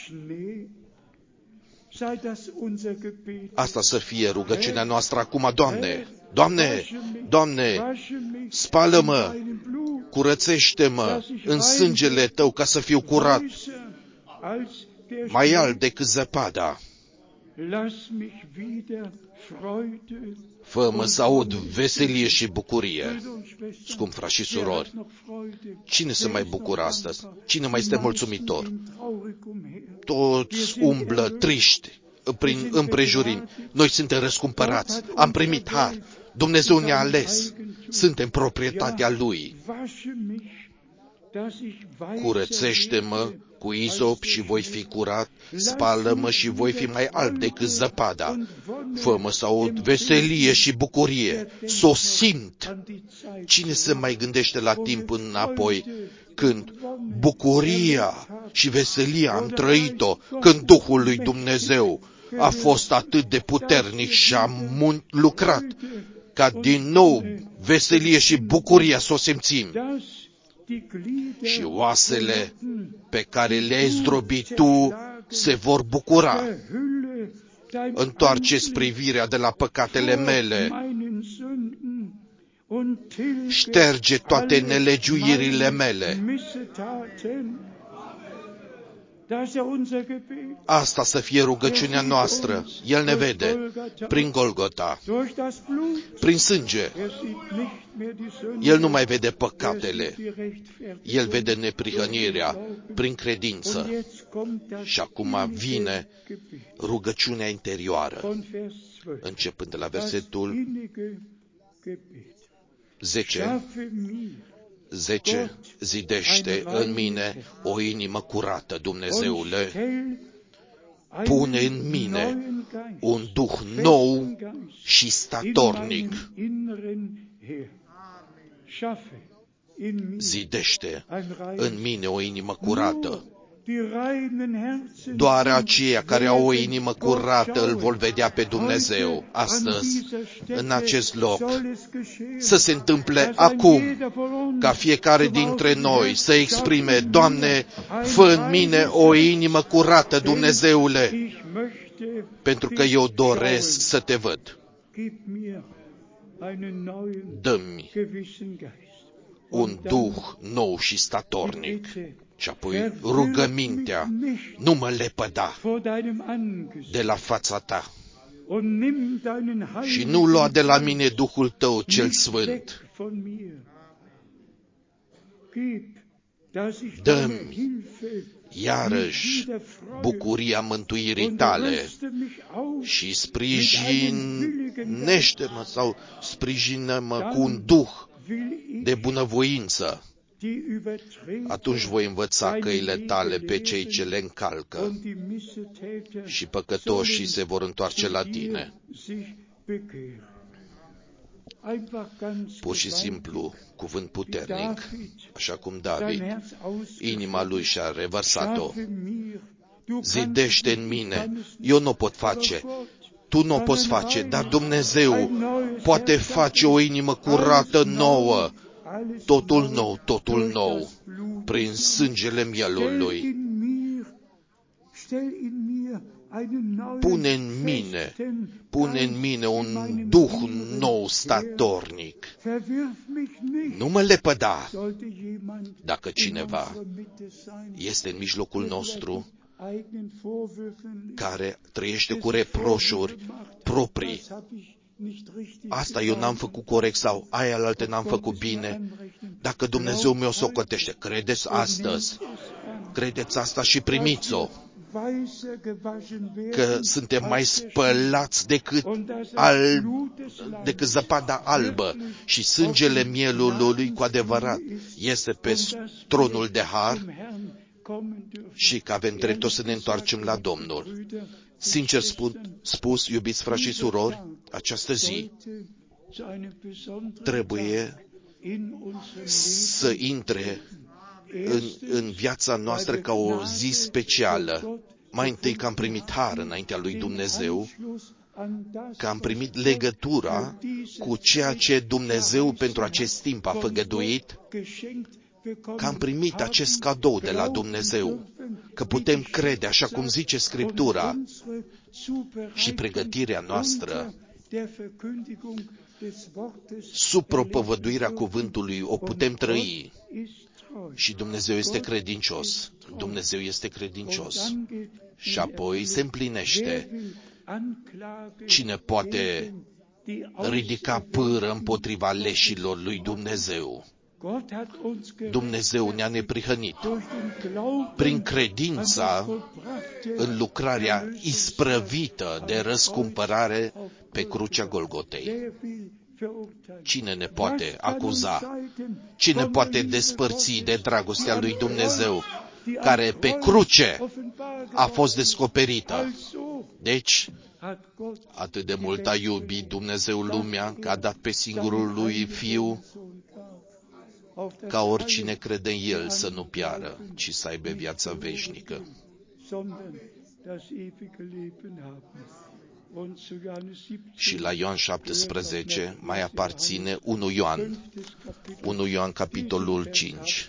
Asta să fie rugăciunea noastră acum, Doamne! Doamne! Doamne! Spală-mă! Curățește-mă în sângele Tău ca să fiu curat, mai alb decât zăpada. Fă-mă să aud veselie și bucurie. Scump frați și surori, cine se mai bucură astăzi? Cine mai este mulțumitor? Toți umblă triști prin împrejurim. Noi suntem răscumpărați, am primit har, Dumnezeu ne-a ales, suntem proprietatea Lui. Curățește-mă cu izop și voi fi curat, spală-mă și voi fi mai alb decât zăpada. Fă-mă să aud veselie și bucurie, să o simt. Cine se mai gândește la timp înapoi, când bucuria și veselia am trăit-o, când Duhul lui Dumnezeu a fost atât de puternic și a lucrat, ca din nou veselie și bucuria să o simțim. Și oasele pe care le-ai zdrobit Tu se vor bucura. Întoarce-ți privirea de la păcatele mele, șterge toate nelegiuirile mele. Asta să fie rugăciunea noastră. El ne vede prin Golgota, prin sânge. El nu mai vede păcatele. El vede neprihănirea prin credință. Și acum vine rugăciunea interioară, începând de la versetul 10. 10. Zidește în mine o inimă curată, Dumnezeule. Pune în mine un duh nou și statornic. Zidește în mine o inimă curată. Doar aceia care au o inimă curată îl vor vedea pe Dumnezeu. Astăzi, în acest loc, să se întâmple acum ca fiecare dintre noi să exprime: Doamne, fă în mine o inimă curată, Dumnezeule, pentru că eu doresc să te văd. Dă-mi un duh nou și statornic. Și apoi rugămintea: nu mă lepăda de la fața ta și nu lua de la mine Duhul tău cel sfânt. Dă-mi iarăși bucuria mântuirii tale și sprijinește-mă sau sprijină-mă cu un duh de bunăvoință. Atunci voi învăța căile tale pe cei ce le încalcă și păcătoșii se vor întoarce la tine. Pur și simplu, cuvânt puternic, așa cum David, inima lui și-a revărsat-o. Zidește în mine, eu nu pot face, tu nu o poți face, dar Dumnezeu poate face o inimă curată nouă. Totul nou, totul nou, prin sângele mielului. Pune în mine un duh nou statornic. Nu mă lepăda. Dacă cineva este în mijlocul nostru care trăiește cu reproșuri proprii, asta eu n-am făcut corect sau aia alte n-am făcut bine, dacă Dumnezeu mi-o socotește, credeți astăzi, credeți asta și primiți-o, că suntem mai spălați decât zăpada albă și sângele mielului cu adevărat este pe tronul de har și că avem dreptul să ne întoarcem la Domnul. Sincer spus, iubiți frați și surori, această zi trebuie să intre în viața noastră ca o zi specială. Mai întâi că am primit har înaintea lui Dumnezeu, că am primit legătura cu ceea ce Dumnezeu pentru acest timp a făgăduit, că am primit acest cadou de la Dumnezeu, că putem crede, așa cum zice Scriptura, și pregătirea noastră sub propovăduirea cuvântului o putem trăi. Și Dumnezeu este credincios. Dumnezeu este credincios. Și apoi se împlinește. Cine poate ridica pâră împotriva leșilor lui Dumnezeu? Dumnezeu ne-a neprihănit prin credința în lucrarea isprăvită de răscumpărare pe crucea Golgotei. Cine ne poate acuza? Cine poate despărți de dragostea lui Dumnezeu, care pe cruce a fost descoperită? Deci, atât de mult a iubit Dumnezeu lumea, că a dat pe singurul lui Fiu, ca oricine crede în El să nu piară, ci să aibă viața veșnică. Și la Ioan 17 mai aparține 1 Ioan. 1 Ioan, capitolul 5.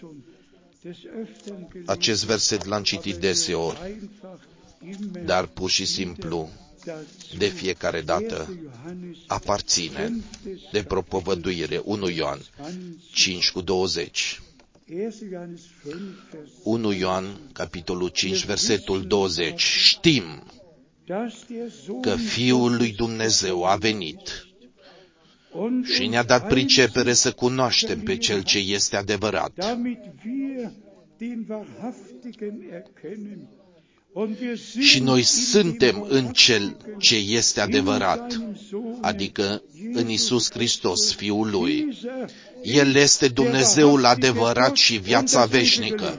Acest verset l-am citit deseori, dar pur și simplu, de fiecare dată, aparține de propovăduire. 1 Ioan 5:20. 1 Ioan, capitolul 5, versetul 20. Știm că Fiul lui Dumnezeu a venit și ne-a dat pricepere să cunoaștem pe Cel ce este adevărat. Și noi suntem în Cel ce este adevărat, adică în Iisus Hristos, Fiul Lui. El este Dumnezeul adevărat și viața veșnică.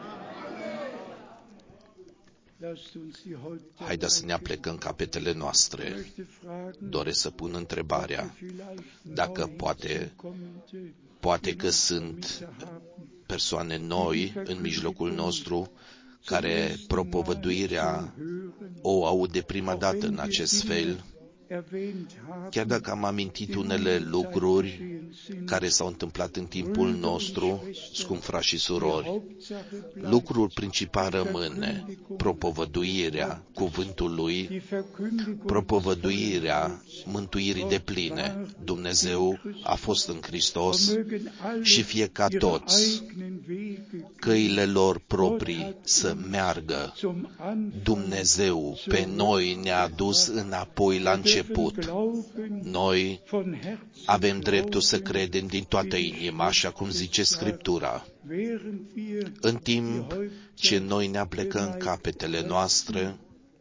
Haideți să ne aplecăm capetele noastre. Doresc să pun întrebarea dacă poate că sunt persoane noi în mijlocul nostru care propovăduirea o aud de prima dată în acest fel, chiar dacă am amintit unele lucruri care s-au întâmplat în timpul nostru, scumpi frați și surori, lucrul principal rămâne propovăduirea cuvântului, propovăduirea mântuirii depline. Dumnezeu a fost în Hristos și fie ca toți căile lor proprii să meargă. Dumnezeu pe noi ne-a dus înapoi la început. Noi avem dreptul să credem din toată inima, așa cum zice Scriptura. În timp ce noi ne aplecăm capetele noastre,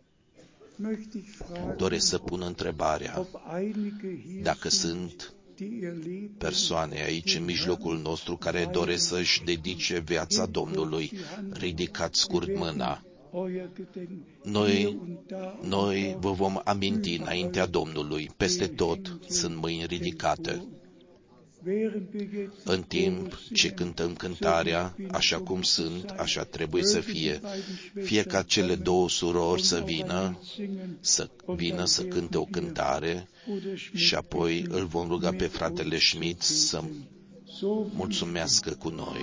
doresc să pun întrebarea dacă sunt persoane aici în mijlocul nostru care doresc să-și dedice viața Domnului. Ridicați scurt mâna. Noi vă vom aminti înaintea Domnului. Peste tot sunt mâini ridicate. În timp ce cântăm cântarea, așa cum sunt, așa trebuie să fie. Fie ca cele două surori să vină să cânte o cântare și apoi îl vom ruga pe fratele Schmidt să mulțumească cu noi.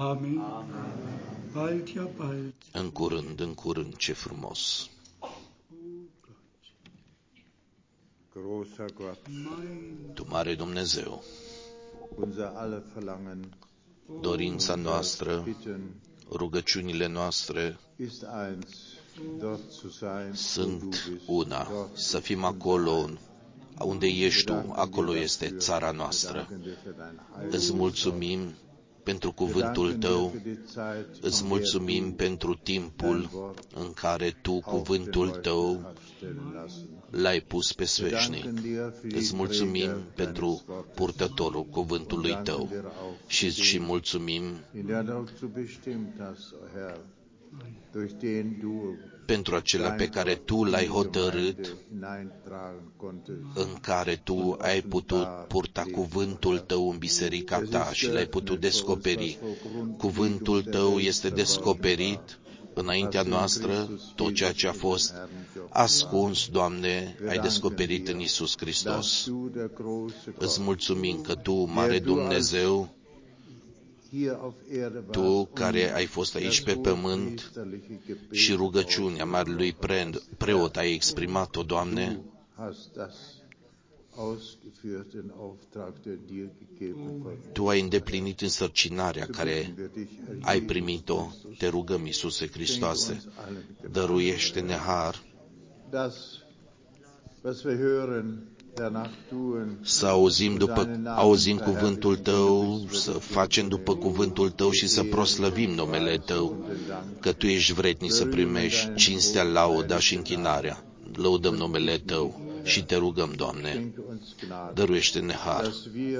Amen. Bald, ja bald. În curând, ce frumos. Großer Gott, Tu mare Dumnezeu, unser aller Verlangen, dorința noastră, Bitten rugăciunile noastre ist eins, dort zu sein, wo du sunt bist. una, Dort să fim acolo unde ești Tu, acolo este țara noastră. danken dir für dein Heil. Îți mulțumim pentru cuvântul Tău, îți mulțumim pentru timpul în care Tu, cuvântul Tău, l-ai pus pe sfeșnic. Îți mulțumim pentru purtătorul cuvântului Tău și mulțumim pentru acela pe care Tu l-ai hotărât, în care Tu ai putut purta cuvântul Tău în biserica Ta și l-ai putut descoperi. Cuvântul Tău este descoperit înaintea noastră, tot ceea ce a fost ascuns, Doamne, ai descoperit în Iisus Hristos. Îți mulțumim că Tu, mare Dumnezeu, Tu care ai fost aici pe pământ și rugăciunea marelui preot ai exprimat-o, Doamne, Tu ai îndeplinit însărcinarea care ai primit-o. Te rugăm, Iisuse Hristoase, dăruiește-ne har să auzim cuvântul Tău, să facem după cuvântul Tău și să proslăvim numele Tău, că Tu ești vrednic să primești cinstea, lauda și închinarea. Lăudăm numele Tău și Te rugăm, Doamne, dăruiește-ne har,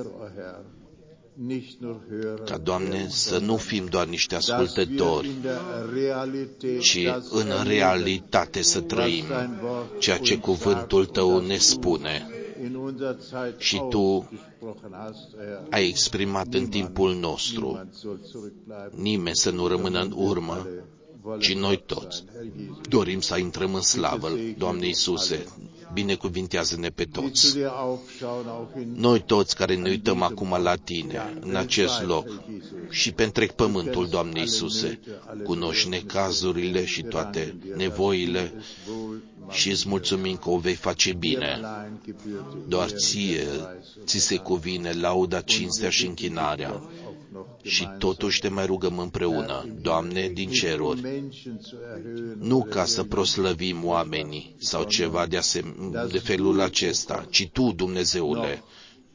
ca, Doamne, să nu fim doar niște ascultători, ci în realitate să trăim ceea ce cuvântul Tău ne spune. Și Tu ai exprimat în timpul nostru. Nimeni să nu rămână în urmă, ci noi toți dorim să intrăm în slavă. Doamne Iisuse, binecuvintează-ne pe toți. Noi toți care ne uităm acum la Tine, în acest loc și pe întreg pământul, Doamne Iisuse, cunoști necazurile și toate nevoile și îți mulțumim că o vei face bine. Doar Ție ți se cuvine lauda, cinstea și închinarea. Și totuși Te mai rugăm împreună, Doamne, din ceruri, nu ca să proslăvim oamenii sau ceva de felul acesta, ci Tu, Dumnezeule,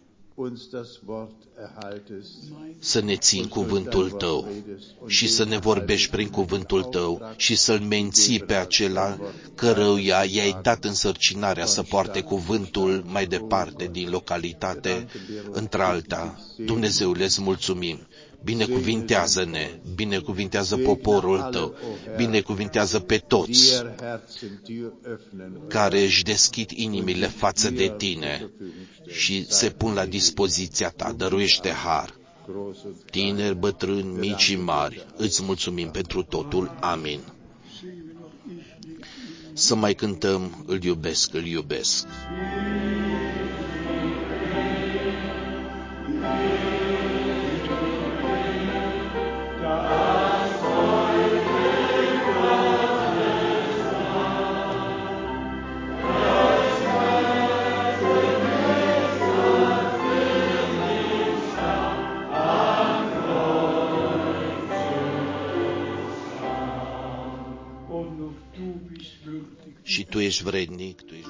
să ne ții cuvântul Tău și să ne vorbești prin cuvântul Tău și să-L menții pe acela căruia i-ai dat însărcinarea să poarte cuvântul mai departe din localitate într-alta. Dumnezeule, îți mulțumim. Binecuvintează-ne, binecuvintează poporul Tău, binecuvintează pe toți care își deschid inimile față de Tine și se pun la dispoziția Ta. Dăruiește har. Tineri, bătrâni, mici și mari, îți mulțumim pentru totul. Amin. Să mai cântăm, îl iubesc, îl iubesc. Și Tu ești vrednic, Tu ești